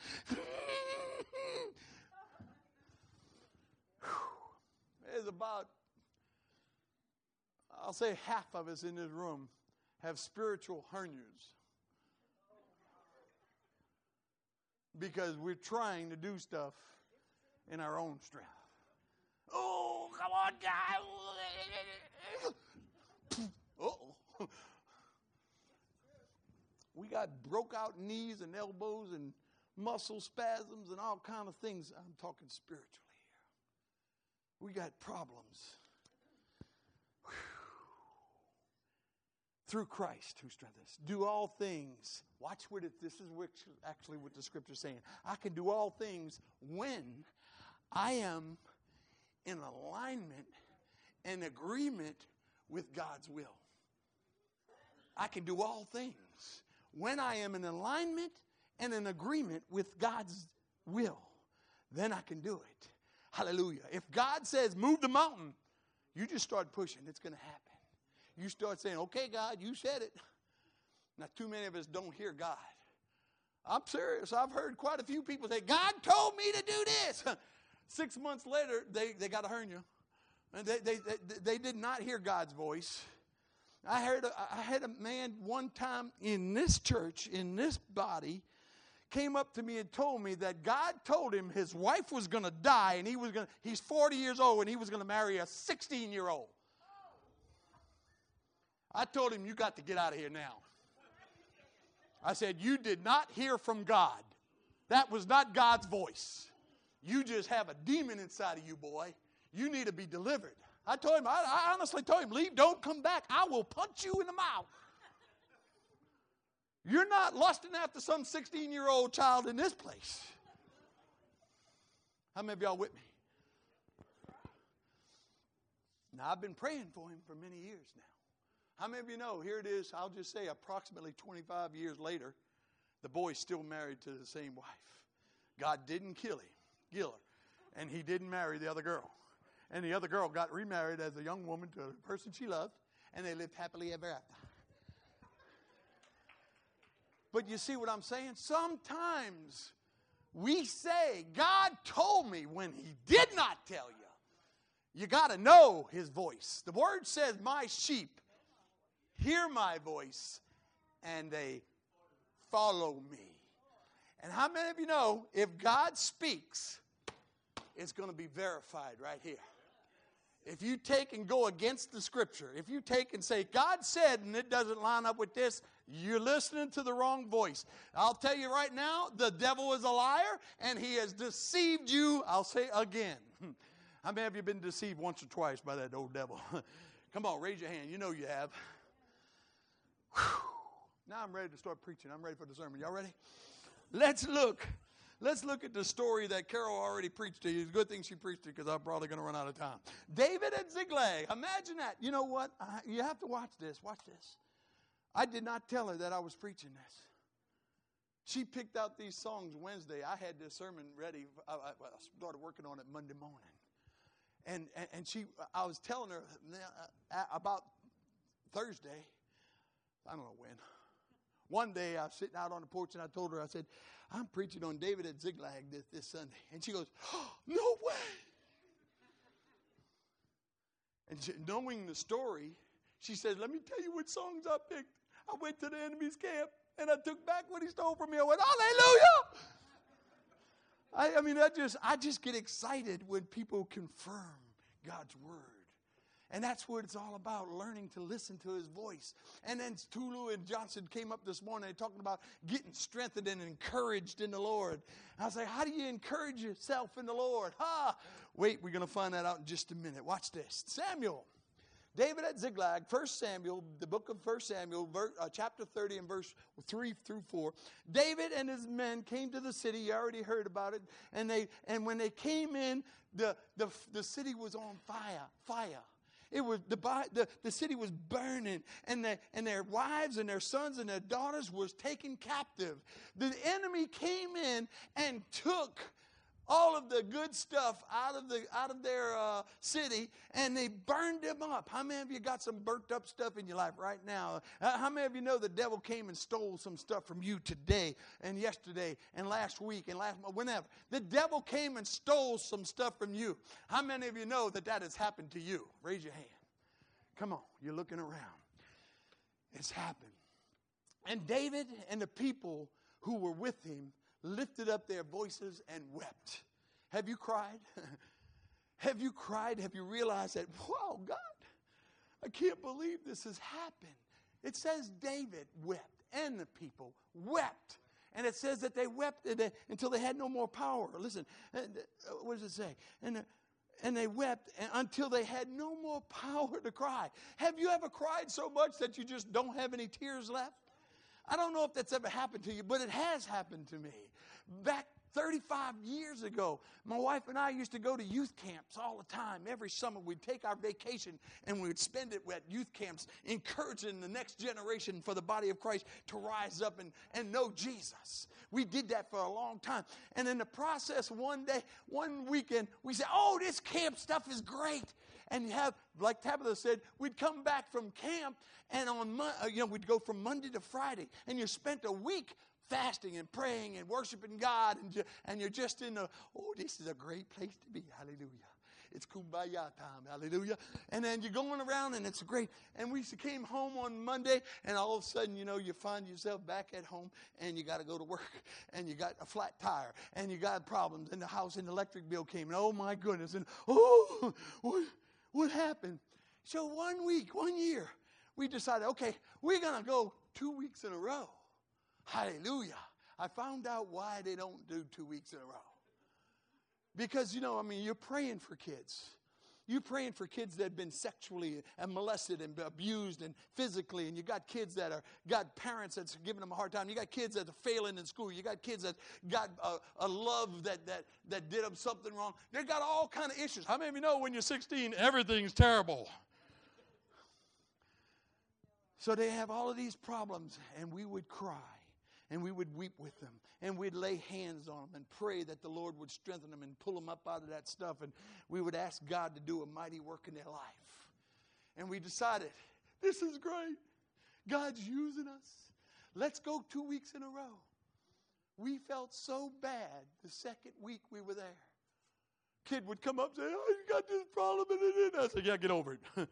There's about, I'll say half of us in this room have spiritual hernias because we're trying to do stuff in our own strength. Oh, come on, guys. Uh-oh. We got broke out knees and elbows and muscle spasms and all kind of things. I'm talking spiritually here. We got problems. Whew. Through Christ who strengthens us. Do all things. Watch what it, this is what, actually what the scripture is saying. I can do all things when I am in alignment and agreement with God's will. I can do all things when I am in alignment and in agreement with God's will. Then I can do it. Hallelujah. If God says move the mountain, you just start pushing. It's going to happen. You start saying, okay, God, you said it. Now, too many of us don't hear God. I'm serious. I've heard quite a few people say, God told me to do this. Six months later, they, they got a hernia. And they, they, they, they did not hear God's voice. I heard a, I had a man one time in this church, in this body, came up to me and told me that God told him his wife was going to die, and he was going. He's forty years old, and he was going to marry a sixteen-year-old. I told him, you got to get out of here now. I said, you did not hear from God. That was not God's voice. You just have a demon inside of you, boy. You need to be delivered. I told him, I, I honestly told him, leave, don't come back. I will punch you in the mouth. You're not lusting after some sixteen-year-old child in this place. How many of y'all with me? Now, I've been praying for him for many years now. How many of you know, here it is, I'll just say approximately twenty-five years later, the boy's still married to the same wife. God didn't kill him. Kill her. And he didn't marry the other girl. And the other girl got remarried as a young woman to a person she loved, and they lived happily ever after. But you see what I'm saying? Sometimes we say, God told me when he did not tell you. You got to know his voice. The word says, my sheep hear my voice, and they follow me. And how many of you know, if God speaks, it's going to be verified right here. If you take and go against the scripture, if you take and say, God said, and it doesn't line up with this, you're listening to the wrong voice. I'll tell you right now, the devil is a liar, and he has deceived you, I'll say again. How many of you been deceived once or twice by that old devil? Come on, raise your hand. You know you have. Whew. Now I'm ready to start preaching. I'm ready for the sermon. Y'all ready? Let's look. Let's look at the story that Carol already preached to you. It's a good thing she preached it because I'm probably going to run out of time. David and Ziklag. Imagine that. You know what? I, you have to watch this. Watch this. I did not tell her that I was preaching this. She picked out these songs Wednesday. I had this sermon ready. I, I started working on it Monday morning. And, and, and she, I was telling her about Thursday. I don't know when. One day I was sitting out on the porch and I told her, I said, I'm preaching on David at Ziklag this, this Sunday. And she goes, oh, no way. And she, knowing the story, she said, let me tell you what songs I picked. I went to the enemy's camp and I took back what he stole from me. I went, hallelujah. I, I mean, I just, I just get excited when people confirm God's word. And that's what it's all about, learning to listen to his voice. And then Tulu and Johnson came up this morning talking about getting strengthened and encouraged in the Lord. I was like, how do you encourage yourself in the Lord? Ha! Wait, we're going to find that out in just a minute. Watch this. Samuel David at Ziklag, First Samuel, the book of First Samuel, ver, uh, chapter thirty and verse three through four. David and his men came to the city. You already heard about it. And they and when they came in, the, the, the city was on fire. Fire. It was the, the, the city was burning, and, the, and their wives and their sons and their daughters was taken captive. The enemy came in and took all of the good stuff out of the out of their uh, city, and they burned them up. How many of you got some burnt up stuff in your life right now? Uh, how many of you know the devil came and stole some stuff from you today and yesterday and last week and last month, whenever? The devil came and stole some stuff from you. How many of you know that that has happened to you? Raise your hand. Come on, you're looking around. It's happened. And David and the people who were with him lifted up their voices and wept. Have you cried? Have you cried? Have you realized that, wow, God, I can't believe this has happened. It says David wept and the people wept. And it says that they wept until they had no more power. Listen, what does it say? And, and they wept until they had no more power to cry. Have you ever cried so much that you just don't have any tears left? I don't know if that's ever happened to you, but it has happened to me. Back thirty-five years ago, my wife and I used to go to youth camps all the time. Every summer we'd take our vacation and we would spend it at youth camps, encouraging the next generation for the body of Christ to rise up and, and know Jesus. We did that for a long time. And in the process, one day, one weekend, we said, oh, this camp stuff is great. And you have, like Tabitha said, we'd come back from camp, and on you know we'd go from Monday to Friday, and you spent a week fasting and praying and worshiping God, and, you, and you're just in a, oh, this is a great place to be, hallelujah. It's kumbaya time, hallelujah. And then you're going around, and it's great. And we came home on Monday, and all of a sudden, you know, you find yourself back at home, and you got to go to work, and you got a flat tire, and you got problems in the house, and the electric bill came, and oh, my goodness, and oh, what, what happened? So one week, one year, we decided, okay, we're going to go two weeks in a row. Hallelujah. I found out why they don't do two weeks in a row. Because, you know, I mean, you're praying for kids. You're praying for kids that have been sexually and molested and abused and physically. And you got kids that are got parents that's giving them a hard time. You got kids that are failing in school. You got kids that got a, a love that, that, that did them something wrong. They got all kind of issues. How many of you know when you're sixteen, everything's terrible? So they have all of these problems, and we would cry. And we would weep with them. And we'd lay hands on them and pray that the Lord would strengthen them and pull them up out of that stuff. And we would ask God to do a mighty work in their life. And we decided, this is great. God's using us. Let's go two weeks in a row. We felt so bad the second week we were there. Kid would come up and say, oh, you got this problem. And I said, yeah, get over it.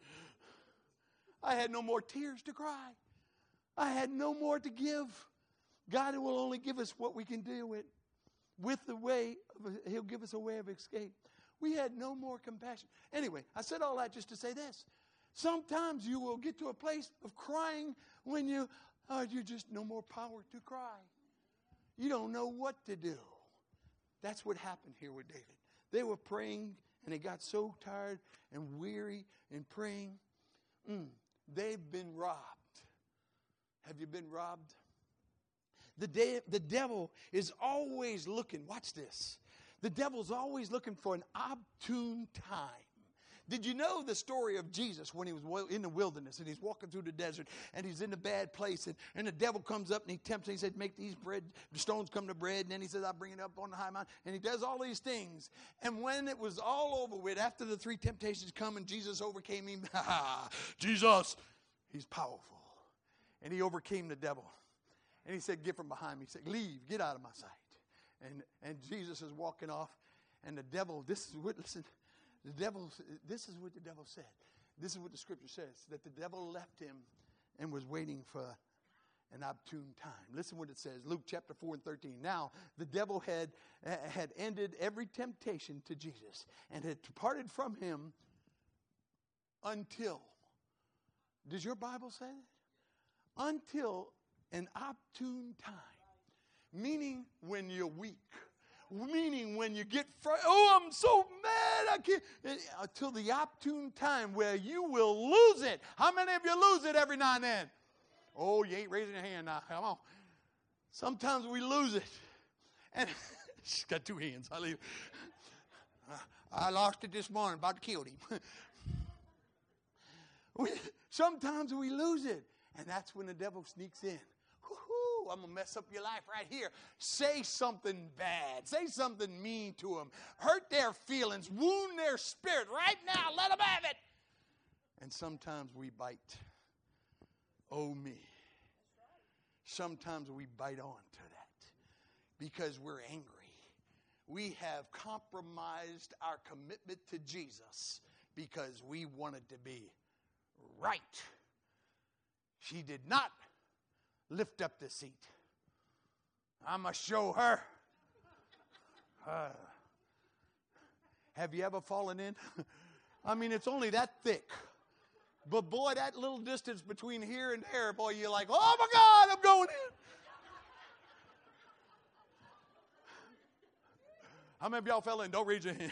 I had no more tears to cry. I had no more to give. God will only give us what we can deal with. With the way, of a, He'll give us a way of escape. We had no more compassion. Anyway, I said all that just to say this. Sometimes you will get to a place of crying when you, oh, you just no more power to cry. You don't know what to do. That's what happened here with David. They were praying, and they got so tired and weary in praying. Mm, they've been robbed. Have you been robbed? The, de- the devil is always looking, watch this. The devil's always looking for an opportune time. Did you know the story of Jesus when he was in the wilderness and he's walking through the desert and he's in a bad place and, and the devil comes up and he tempts him. He said, make these bread, the stones come to bread. And then he says, I'll bring it up on the high mountain. And he does all these things. And when it was all over with, after the three temptations come and Jesus overcame him, Jesus, he's powerful. And he overcame the devil. And he said, get from behind me. He said, leave, get out of my sight. And and Jesus is walking off. And the devil, this is what, listen, the devil, this is what the devil said. This is what the scripture says, that the devil left him and was waiting for an opportune time. Listen what it says, Luke chapter four and thirteen. Now, the devil had, had ended every temptation to Jesus and had departed from him until, does your Bible say that? Until an opportune time, meaning when you're weak, Meaning when you get frightened, oh, I'm so mad, I can't, until the opportune time where you will lose it. How many of you lose it every now and then? Oh, you ain't raising your hand now. Come on. Sometimes we lose it. And she's got two hands. I leave. I lost it this morning, about to kill him. we, sometimes we lose it. And that's when the devil sneaks in. Woo-hoo, I'm going to mess up your life right here. Say something bad. Say something mean to them. Hurt their feelings. Wound their spirit. Right now, let them have it. And sometimes we bite. Oh, me. Sometimes we bite on to that because we're angry. We have compromised our commitment to Jesus because we wanted to be right. She did not lift up the seat. I'm going to show her. Uh, have you ever fallen in? I mean, it's only that thick. But boy, that little distance between here and there, boy, you're like, oh my God, I'm going in. How many of y'all fell in? Don't raise your hand.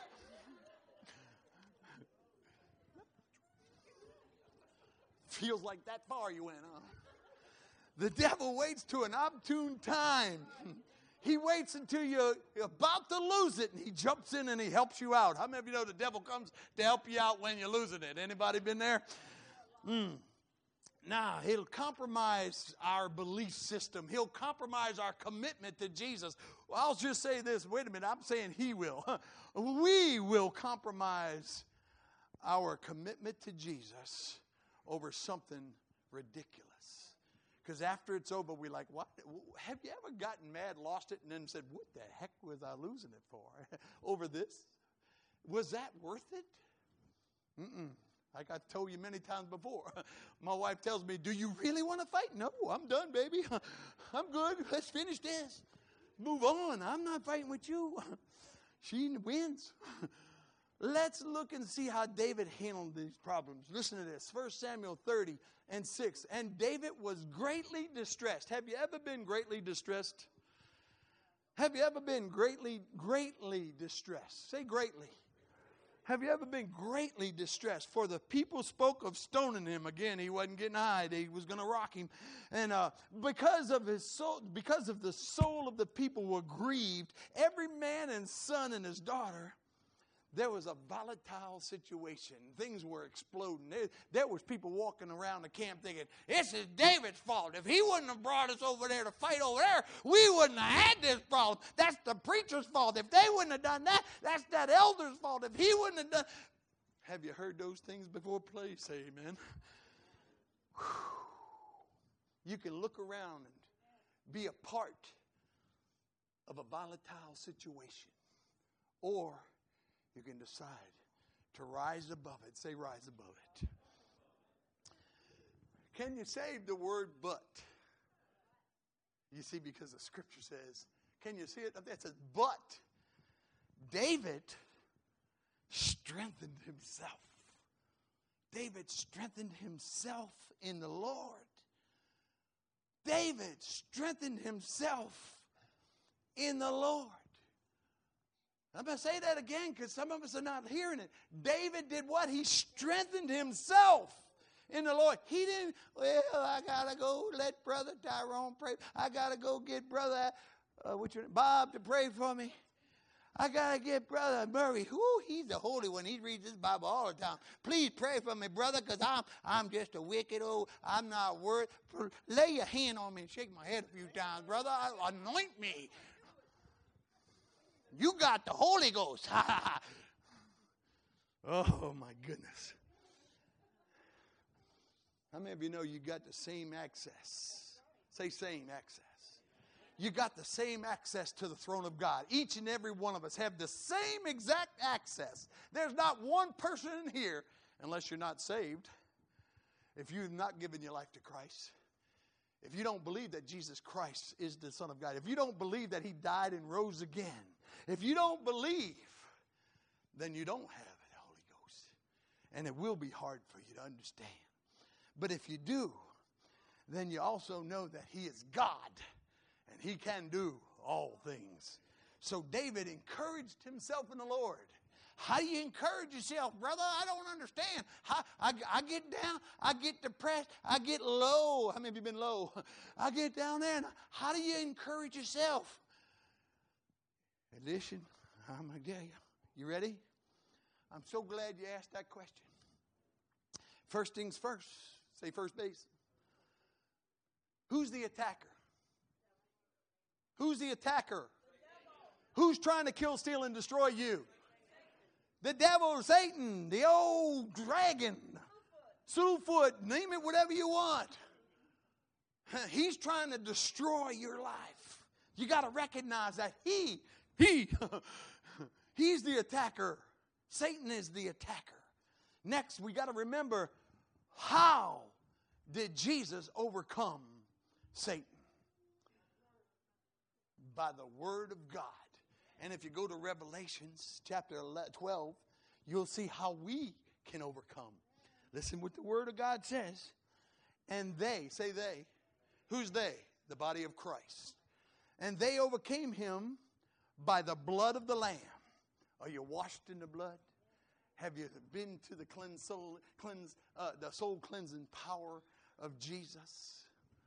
Feels like that far you went, huh? The devil waits to an opportune time. He waits until you're about to lose it, and he jumps in and he helps you out. How many of you know the devil comes to help you out when you're losing it? Anybody been there? Mm. Now, he'll compromise our belief system. He'll compromise our commitment to Jesus. Well, I'll just say this. Wait a minute. I'm saying he will. We will compromise our commitment to Jesus over something ridiculous. Because after it's over, we're like, what? Have you ever gotten mad, lost it, and then said, what the heck was I losing it for? Over this? Was that worth it? Mm-mm. Like I told you many times before. My wife tells me, do you really want to fight? No, I'm done, baby. I'm good. Let's finish this. Move on. I'm not fighting with you. She wins. Let's look and see how David handled these problems. Listen to this. First Samuel thirty and six. And David was greatly distressed. Have you ever been greatly distressed? Have you ever been greatly, greatly distressed? Say greatly. Have you ever been greatly distressed? For the people spoke of stoning him. Again, he wasn't getting high. He was going to rock him. And uh, because of his soul, because of the soul of the people were grieved, every man and son and his daughter, there was a volatile situation. Things were exploding. There, there was people walking around the camp thinking, this is David's fault. If he wouldn't have brought us over there to fight over there, we wouldn't have had this problem. That's the preacher's fault. If they wouldn't have done that, that's that elder's fault. If he wouldn't have done... Have you heard those things before? Please say amen. Whew. You can look around and be a part of a volatile situation. Or you can decide to rise above it. Say rise above it. Can you say the word but? You see, because the scripture says, can you see it? It says, but David strengthened himself. David strengthened himself in the Lord. David strengthened himself in the Lord. I'm going to say that again because some of us are not hearing it. David did what? He strengthened himself in the Lord. He didn't, well, I got to go let Brother Tyrone pray. I got to go get Brother uh, what's your name? Bob to pray for me. I got to get Brother Murray. Whoo, he's the Holy One. He reads his Bible all the time. Please pray for me, brother, because I'm, I'm just a wicked old, I'm not worth. Lay your hand on me and shake my head a few times, brother. Anoint me. You got the Holy Ghost. Oh, my goodness. How many of you know you got the same access? Say same access. You got the same access to the throne of God. Each and every one of us have the same exact access. There's not one person in here, unless you're not saved, if you've not given your life to Christ, if you don't believe that Jesus Christ is the Son of God, if you don't believe that he died and rose again, if you don't believe, then you don't have the Holy Ghost. And it will be hard for you to understand. But if you do, then you also know that he is God and he can do all things. So David encouraged himself in the Lord. How do you encourage yourself, brother? I don't understand. How, I, I get down, I get depressed, I get low. How many of you been low? I get down there, and how do you encourage yourself? And listen, I'm going to tell you. You ready? I'm so glad you asked that question. First things first. Say first base. Who's the attacker? Who's the attacker? Who's trying to kill, steal, and destroy you? The devil, Satan, the old dragon, Slewfoot, name it whatever you want. He's trying to destroy your life. You got to recognize that he, he, he's the attacker. Satan is the attacker. Next, we got to remember, how did Jesus overcome Satan? By the word of God. And if you go to Revelations chapter twelve, you'll see how we can overcome. Listen what the word of God says. And they, say they. Who's they? The body of Christ. And they overcame him by the blood of the Lamb. Are you washed in the blood? Have you been to the cleanse soul, cleanse, uh, the soul cleansing power of Jesus?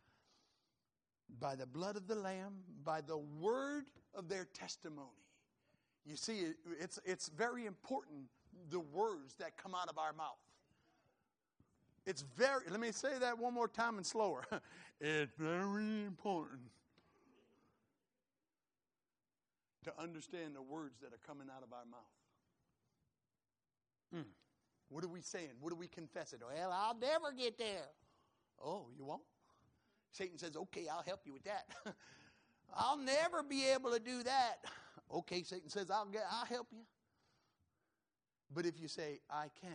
By the blood of the Lamb, by the word of their testimony. You see, it's, it's very important, the words that come out of our mouth. It's very, let me say that one more time and slower. It's very important to understand the words that are coming out of our mouth. Hmm. What are we saying? What are we confessing? Well, I'll never get there. Oh, you won't? Satan says, okay, I'll help you with that. I'll never be able to do that. Okay, Satan says, I'll get, I'll help you. But if you say, I can.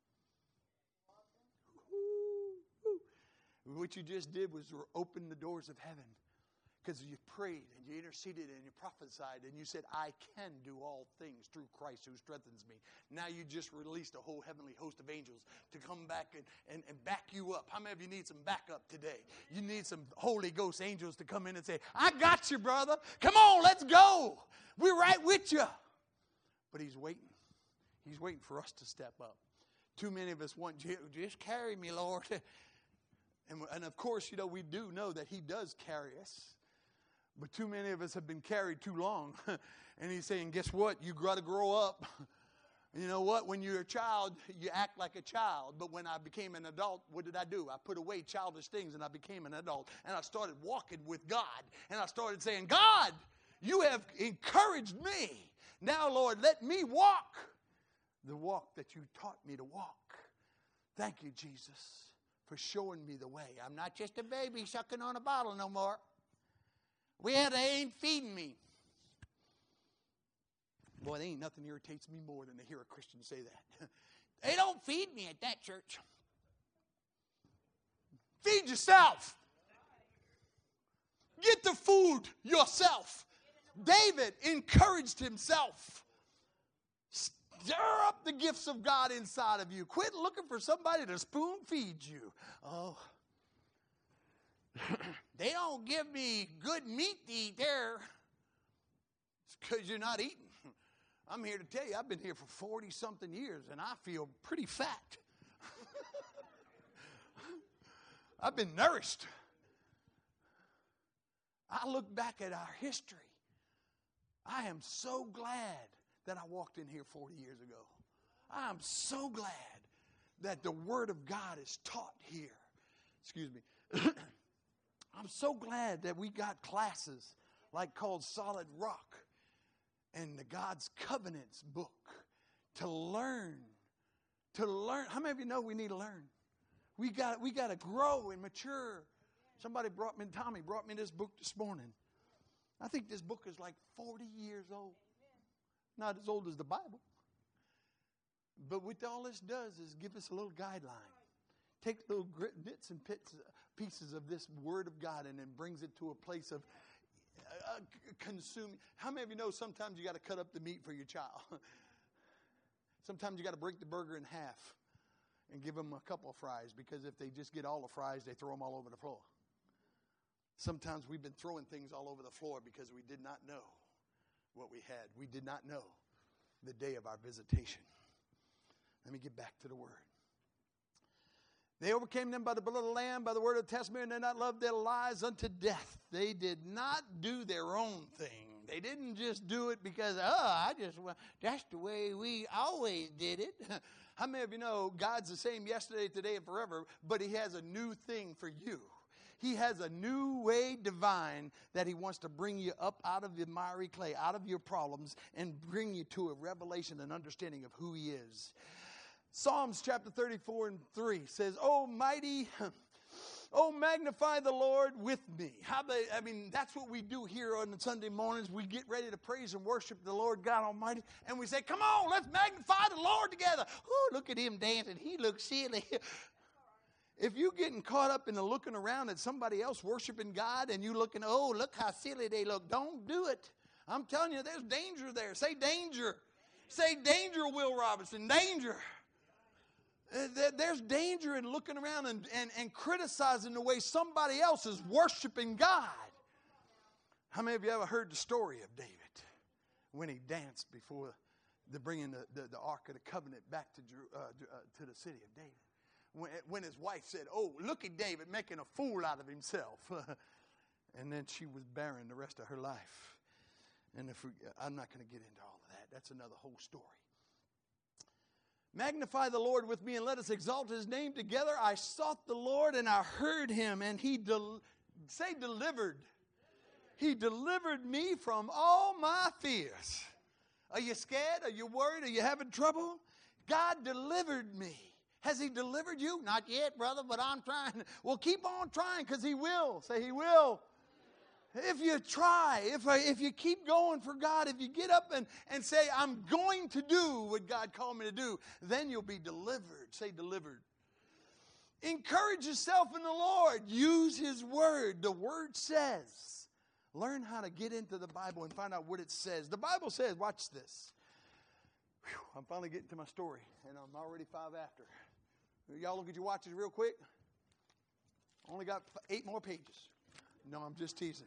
What you just did was open the doors of heaven. Because you prayed and you interceded and you prophesied and you said, I can do all things through Christ who strengthens me. Now you just released a whole heavenly host of angels to come back and, and, and back you up. How many of you need some backup today? You need some Holy Ghost angels to come in and say, I got you, brother. Come on, let's go. We're right with you. But he's waiting. He's waiting for us to step up. Too many of us want, just carry me, Lord. And, and of course, you know, we do know that he does carry us. But too many of us have been carried too long. And he's saying, guess what? You got to grow up. You know what? When you're a child, you act like a child. But when I became an adult, what did I do? I put away childish things and I became an adult. And I started walking with God. And I started saying, God, you have encouraged me. Now, Lord, let me walk the walk that you taught me to walk. Thank you, Jesus, for showing me the way. I'm not just a baby sucking on a bottle no more. Well, they ain't feeding me. Boy, there ain't nothing irritates me more than to hear a Christian say that. They don't feed me at that church. Feed yourself. Get the food yourself. David encouraged himself. Stir up the gifts of God inside of you. Quit looking for somebody to spoon feed you. Oh. They don't give me good meat to eat there. It's because you're not eating. I'm here to tell you, I've been here for forty-something years, and I feel pretty fat. I've been nourished. I look back at our history. I am so glad that I walked in here forty years ago. I am so glad that the Word of God is taught here. Excuse me. I'm so glad that we got classes like called Solid Rock and the God's Covenants book to learn. To learn. How many of you know we need to learn? We got we got to grow and mature. Somebody brought me, Tommy brought me this book this morning. I think this book is like forty years old. Not as old as the Bible. But what all this does is give us a little guideline. Take little bits and pieces of this Word of God and then brings it to a place of uh, consuming. How many of you know sometimes you got to cut up the meat for your child? Sometimes you got to break the burger in half and give them a couple of fries, because if they just get all the fries, they throw them all over the floor. Sometimes we've been throwing things all over the floor because we did not know what we had. We did not know the day of our visitation. Let me get back to the word. They overcame them by the blood of the Lamb, by the word of the testimony, and did not love their lives unto death. They did not do their own thing. They didn't just do it because, oh, I just, well, that's the way we always did it. How many of you know God's the same yesterday, today, and forever, but he has a new thing for you. He has a new way divine that he wants to bring you up out of the miry clay, out of your problems, and bring you to a revelation and understanding of who he is. Psalms chapter thirty-four and three says, "Oh, mighty, oh, magnify the Lord with me." How they, I mean, that's what we do here on the Sunday mornings. We get ready to praise and worship the Lord God Almighty, and we say, "Come on, let's magnify the Lord together." Oh, look at him dancing. He looks silly. If you're getting caught up in the looking around at somebody else worshiping God, and you looking, oh, look how silly they look, don't do it. I'm telling you, there's danger there. Say danger. Say danger, Will Robinson. Danger. There's danger in looking around and, and, and criticizing the way somebody else is worshiping God. How many of you ever heard the story of David when he danced before the bringing the, the, the Ark of the Covenant back to, uh, uh, to the city of David? When, when his wife said, "Oh, look at David making a fool out of himself." And then she was barren the rest of her life. And if we, I'm not going to get into all of that. That's another whole story. Magnify the Lord with me and let us exalt his name together. I sought the Lord and I heard him, and he, del- say delivered. He delivered me from all my fears. Are you scared? Are you worried? Are you having trouble? God delivered me. Has he delivered you? Not yet, brother, but I'm trying. Well, keep on trying, because he will. Say he will. If you try, if, if you keep going for God, if you get up and, and say, I'm going to do what God called me to do, then you'll be delivered. Say delivered. Encourage yourself in the Lord. Use his word. The word says. Learn how to get into the Bible and find out what it says. The Bible says, watch this. Whew, I'm finally getting to my story, and I'm already five after. Y'all look at your watches real quick. Only got eight more pages. No, I'm just teasing.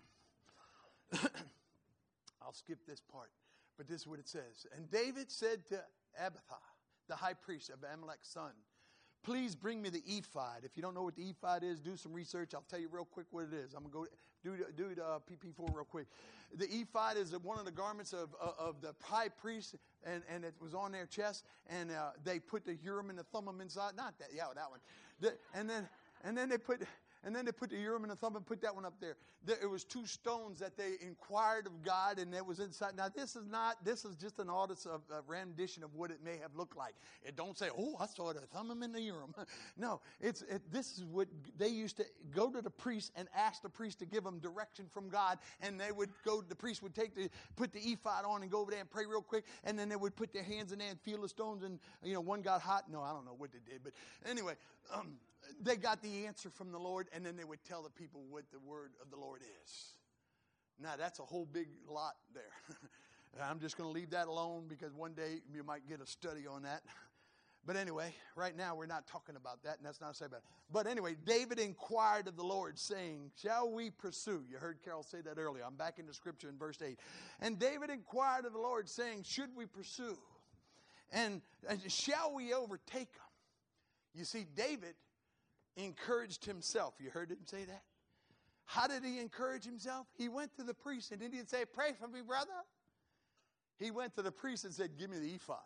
I'll skip this part. But this is what it says. And David said to Abiathar, the high priest of Amalek's son, "Please bring me the ephod." If you don't know what the ephod is, do some research. I'll tell you real quick what it is. I'm going to go do, do the uh, P P four real quick. The ephod is one of the garments of, of, of the high priest, and, and it was on their chest. And uh, they put the Urim and the Thummim inside. Not that, yeah, that one. The, and then and then they put... And then they put the Urim and the Thummim and put that one up there. there. It was two stones that they inquired of God, and it was inside. Now, this is not, this is just an audit of a rendition of what it may have looked like. It don't say, oh, I saw the Thummim and the Urim. No, it's it, this is what they used to go to the priest and ask the priest to give them direction from God, and they would go, the priest would take the, put the ephod on and go over there and pray real quick, and then they would put their hands in there and feel the stones, and, you know, one got hot. No, I don't know what they did, but anyway, um, they got the answer from the Lord, and then they would tell the people what the word of the Lord is. Now, that's a whole big lot there. I'm just going to leave that alone, because one day you might get a study on that. But anyway, right now we're not talking about that, and that's not to say about it. But anyway, David inquired of the Lord, saying, "Shall we pursue?" You heard Carol say that earlier. I'm back in the scripture in verse eight. And David inquired of the Lord, saying, "Should we pursue? And, and shall we overtake them?" You see, David encouraged himself. You heard him say that? How did he encourage himself? He went to the priest, and didn't he say, "Pray for me, brother"? He went to the priest and said, "Give me the ephod."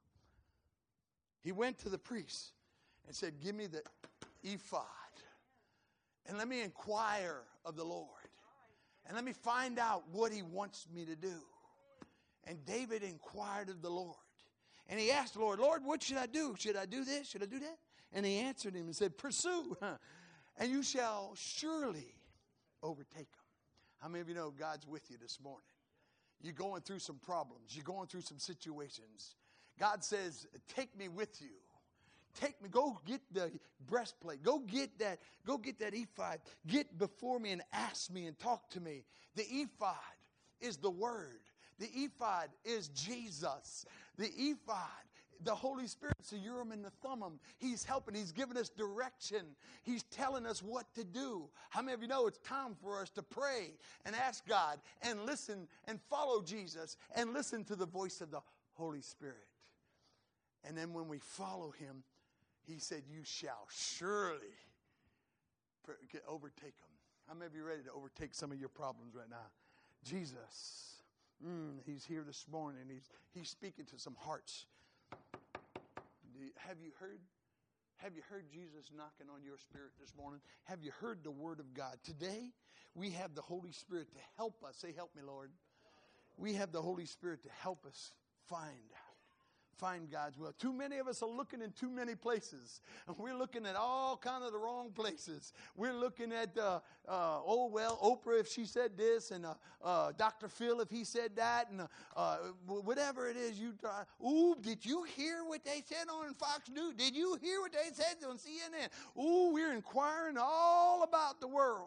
He went to the priest and said, "Give me the ephod. And let me inquire of the Lord. And let me find out what he wants me to do." And David inquired of the Lord. And he asked the Lord, "Lord, what should I do? Should I do this? Should I do that?" And he answered him and said, "Pursue, and you shall surely overtake them." How many of you know God's with you this morning? You're going through some problems. You're going through some situations. God says, "Take me with you. Take me. Go get the breastplate. Go get that. Go get that ephod. Get before me and ask me and talk to me." The ephod is the word. The ephod is Jesus. The ephod the Holy Spirit, the Urim and the Thummim, He's helping. He's giving us direction. He's telling us what to do. How many of you know it's time for us to pray and ask God and listen and follow Jesus and listen to the voice of the Holy Spirit? And then when we follow Him, He said, you shall surely overtake them. How many of you ready to overtake some of your problems right now? Jesus, mm, He's here this morning. He's, he's speaking to some hearts. Do you, have you heard? Have you heard Jesus knocking on your spirit this morning? Have you heard the Word of God? Today, we have the Holy Spirit to help us. Say, help me, Lord. We have the Holy Spirit to help us find Find God's will. Too many of us are looking in too many places. And we're looking at all kind of the wrong places. We're looking at, uh, uh, oh, well, Oprah if she said this, and uh, uh, Doctor Phil if he said that, and uh, uh, whatever it is you try. Ooh, did you hear what they said on Fox News? Did you hear what they said on C N N? Ooh, we're inquiring all about the world.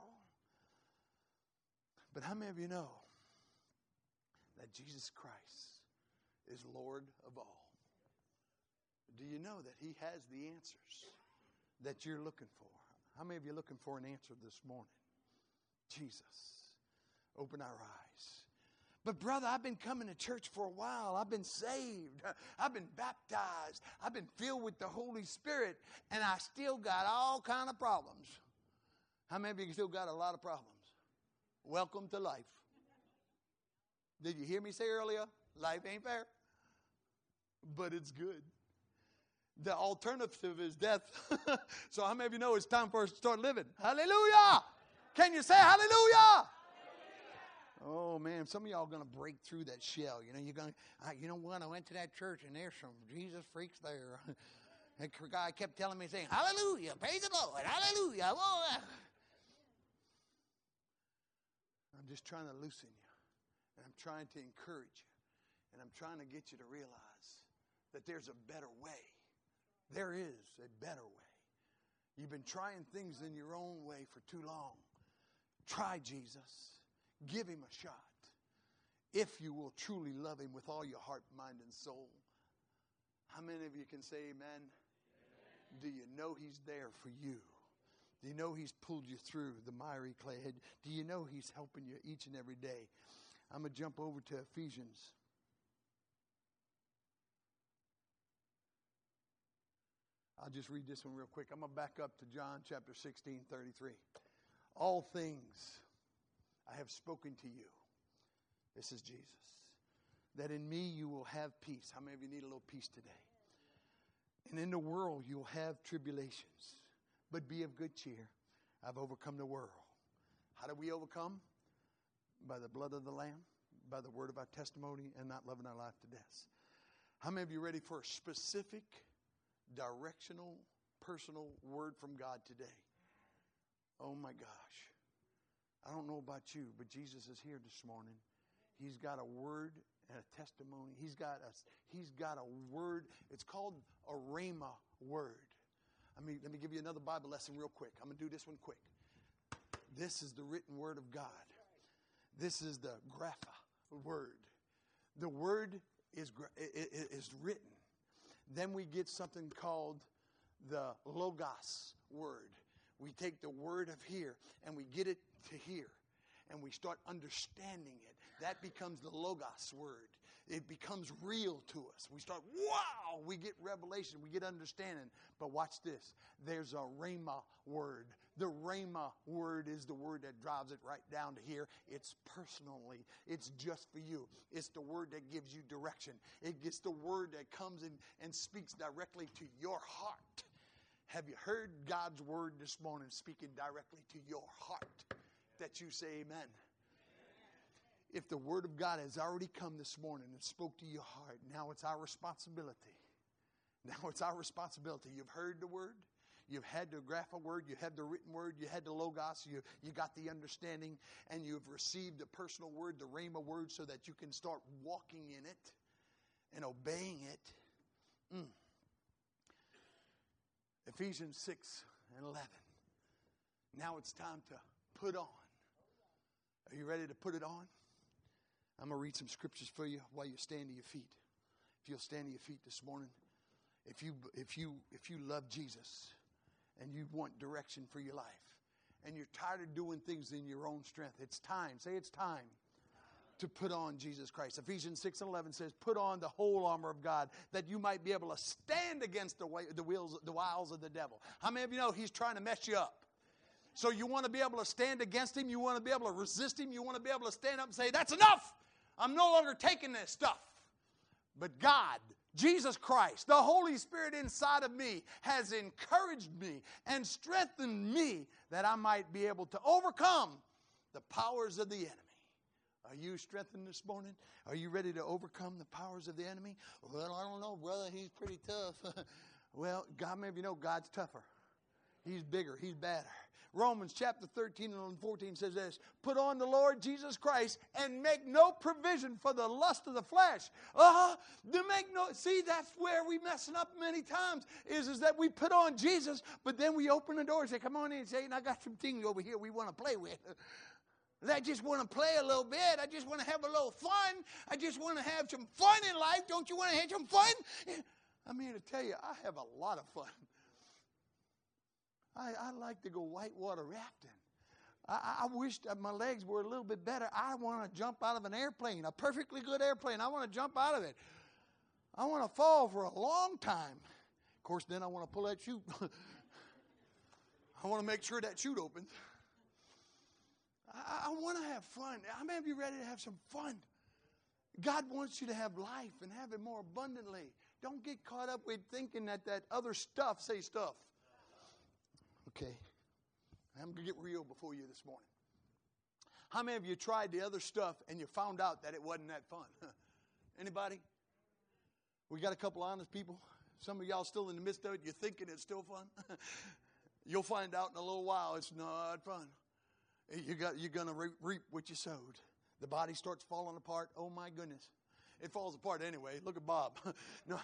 But how many of you know that Jesus Christ is Lord of all? Do you know that He has the answers that you're looking for? How many of you are looking for an answer this morning? Jesus, open our eyes. But brother, I've been coming to church for a while. I've been saved. I've been baptized. I've been filled with the Holy Spirit, and I still got all kind of problems. How many of you still got a lot of problems? Welcome to life. Did you hear me say earlier? Life ain't fair, but it's good. The alternative is death. So how many of you know it's time for us to start living? Hallelujah! Can you say hallelujah? Oh man, some of y'all are going to break through that shell. You know, you're going. I, you know what? I went to that church and there's some Jesus freaks there. That guy kept telling me, saying, "Hallelujah, praise the Lord, hallelujah." Whoa. I'm just trying to loosen you, and I'm trying to encourage you, and I'm trying to get you to realize that there's a better way. There is a better way. You've been trying things in your own way for too long. Try Jesus. Give Him a shot. If you will truly love Him with all your heart, mind, and soul. How many of you can say amen? Amen. Do you know He's there for you? Do you know He's pulled you through the miry clay? Do you know He's helping you each and every day? I'm going to jump over to Ephesians. I'll just read this one real quick. I'm going to back up to John chapter sixteen, thirty-three. All things I have spoken to you. This is Jesus. That in me you will have peace. How many of you need a little peace today? And in the world you'll have tribulations. But be of good cheer. I've overcome the world. How do we overcome? By the blood of the Lamb, by the word of our testimony, and not loving our life to death. How many of you are ready for a specific, directional, personal word from God today? Oh my gosh. I don't know about you, but Jesus is here this morning. He's got a word and a testimony. He's got a, he's got a word. It's called a rhema word. I mean, let me give you another Bible lesson real quick. I'm going to do this one quick. This is the written word of God. This is the grapha word. The word is, is written. Then we get something called the logos word. We take the word of here and we get it to here. And we start understanding it. That becomes the logos word. It becomes real to us. We start, wow, we get revelation, we get understanding. But watch this. There's a rhema word. The rhema word is the word that drives it right down to here. It's personally. It's just for you. It's the word that gives you direction. It gets the word that comes in and speaks directly to your heart. Have you heard God's word this morning speaking directly to your heart? That you say amen. If the word of God has already come this morning and spoke to your heart, now it's our responsibility. Now it's our responsibility. You've heard the word. You've had the graph word. You had the written word. You had the logos. You, you got the understanding. And you've received the personal word, the rhema word, so that you can start walking in it and obeying it. Mm. Ephesians six and eleven. Now it's time to put on. Are you ready to put it on? I'm going to read some scriptures for you while you stand to your feet. If you'll stand to your feet this morning. If you, if you, if you love Jesus and you want direction for your life and you're tired of doing things in your own strength, it's time. Say it's time to put on Jesus Christ. Ephesians six and eleven says, put on the whole armor of God that you might be able to stand against the, way, the, wheels, the wiles of the devil. How many of you know he's trying to mess you up? So you want to be able to stand against him. You want to be able to resist him. You want to be able to stand up and say, that's enough. I'm no longer taking this stuff. But God, Jesus Christ, the Holy Spirit inside of me has encouraged me and strengthened me that I might be able to overcome the powers of the enemy. Are you strengthened this morning? Are you ready to overcome the powers of the enemy? Well, I don't know, brother. He's pretty tough. Well, God, maybe you know God's tougher. He's bigger. He's better. Romans chapter thirteen and fourteen says this, put on the Lord Jesus Christ and make no provision for the lust of the flesh. Uh-huh. To make no, see, that's where we messing up many times, is, is that we put on Jesus, but then we open the door and say, come on in, Satan, I got some things over here we want to play with. I just want to play a little bit. I just want to have a little fun. I just want to have some fun in life. Don't you want to have some fun? I'm here to tell you, I have a lot of fun. I, I like to go whitewater rafting. I, I wish that my legs were a little bit better. I want to jump out of an airplane, a perfectly good airplane. I want to jump out of it. I want to fall for a long time. Of course, then I want to pull that chute. I want to make sure that chute opens. I, I want to have fun. How many of you ready to have some fun? God wants you to have life and have it more abundantly. Don't get caught up with thinking that that other stuff, say stuff. Okay, I'm going to get real before you this morning. How many of you tried the other stuff and you found out that it wasn't that fun? Anybody? We got a couple honest people. Some of y'all still in the midst of it. You're thinking it's still fun. You'll find out in a little while it's not fun. You got, you're going to re- reap what you sowed. The body starts falling apart. Oh, my goodness. It falls apart anyway. Look at Bob. No,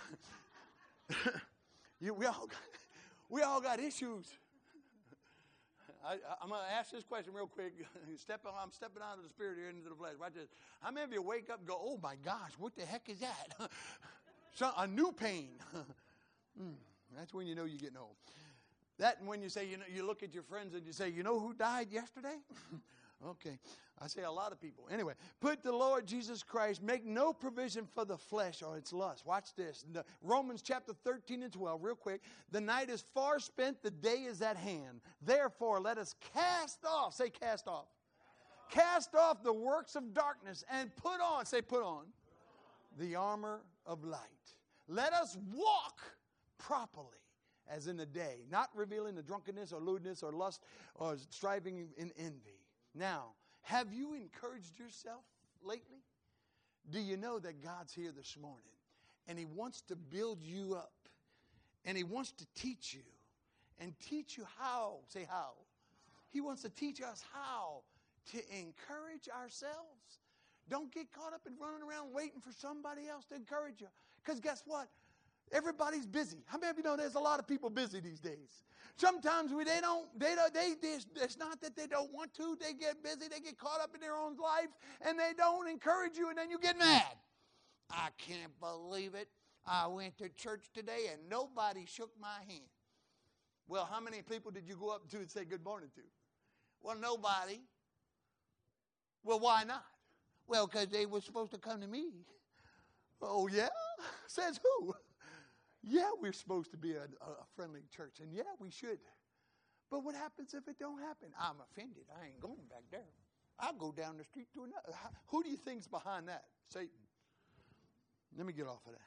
you, we, all got, we all got issues. I, I'm going to ask this question real quick. Step on, I'm stepping out of the spirit here into the flesh. Watch this. How many of you wake up and go, oh, my gosh, what the heck is that? So, a new pain. mm, that's when you know you're getting old. That and when you say, you know, you look at your friends and you say, you know who died yesterday? Okay. I say a lot of people. Anyway, put the Lord Jesus Christ, make no provision for the flesh or its lust. Watch this. Romans chapter thirteen and twelve, real quick. The night is far spent, the day is at hand. Therefore, let us cast off, say cast off. Cast off the works of darkness and put on, say put on, the armor of light. Let us walk properly as in the day, not revealing the drunkenness or lewdness or lust or striving in envy. Now, have you encouraged yourself lately? Do you know that God's here this morning and He wants to build you up and He wants to teach you and teach you how, say how. He wants to teach us how to encourage ourselves. Don't get caught up in running around waiting for somebody else to encourage you. Because guess what? Everybody's busy. How many of you know there's a lot of people busy these days? Sometimes we, they don't, they don't, they, they, it's not that they don't want to. They get busy. They get caught up in their own life and they don't encourage you and then you get mad. I can't believe it. I went to church today and nobody shook my hand. Well, how many people did you go up to and say good morning to? Well, nobody. Well, why not? Well, because they were supposed to come to me. Oh, yeah? Says who? Yeah, we're supposed to be a, a friendly church, and yeah, we should. But what happens if it don't happen? I'm offended. I ain't going back there. I'll go down the street to another. Who do you think's behind that? Satan. Let me get off of that.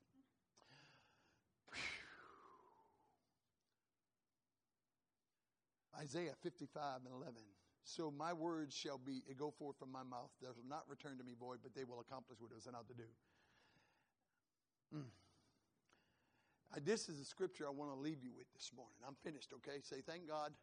Isaiah fifty-five and eleven. So my words shall be, go forth from my mouth. They will not return to me void, but they will accomplish what it was sent out to do. Mm. Uh, this is a scripture I want to leave you with this morning. I'm finished, okay? Say, thank God.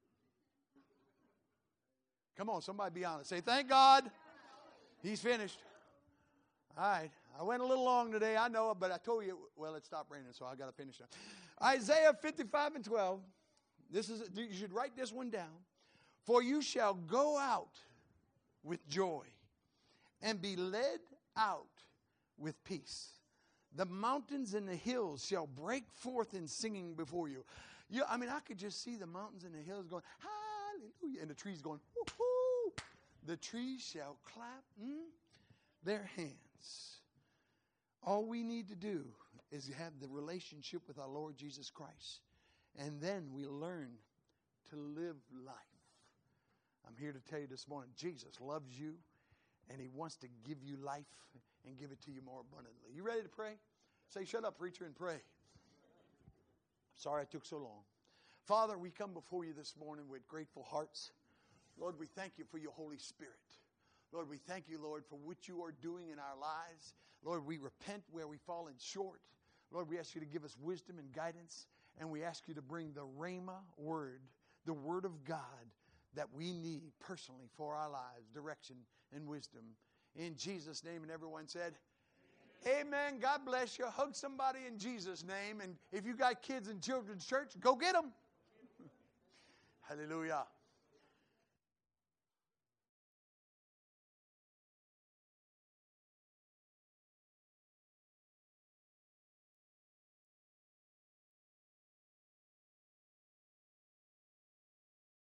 Come on, somebody be honest. Say, thank God. He's finished. All right. I went a little long today, I know, but I told you, well, it stopped raining, so I got to finish now. Isaiah fifty-five and twelve. This is, you should write this one down. For you shall go out with joy and be led out with peace. The mountains and the hills shall break forth in singing before you. You, I mean, I could just see the mountains and the hills going, hallelujah, and the trees going, woo-hoo. The trees shall clap mm, their hands. All we need to do is have the relationship with our Lord Jesus Christ. And then we learn to live life. I'm here to tell you this morning, Jesus loves you, and he wants to give you life and give it to you more abundantly. You ready to pray? Say, shut up, preacher, and pray. Sorry I took so long. Father, we come before you this morning with grateful hearts. Lord, we thank you for your Holy Spirit. Lord, we thank you, Lord, for what you are doing in our lives. Lord, we repent where we've fallen short. Lord, we ask you to give us wisdom and guidance, and we ask you to bring the Rhema word, the word of God that we need personally for our lives, direction and wisdom. In Jesus' name, and everyone said, amen. Amen. God bless you. Hug somebody in Jesus' name, and if you got kids in children's church, go get them. Hallelujah.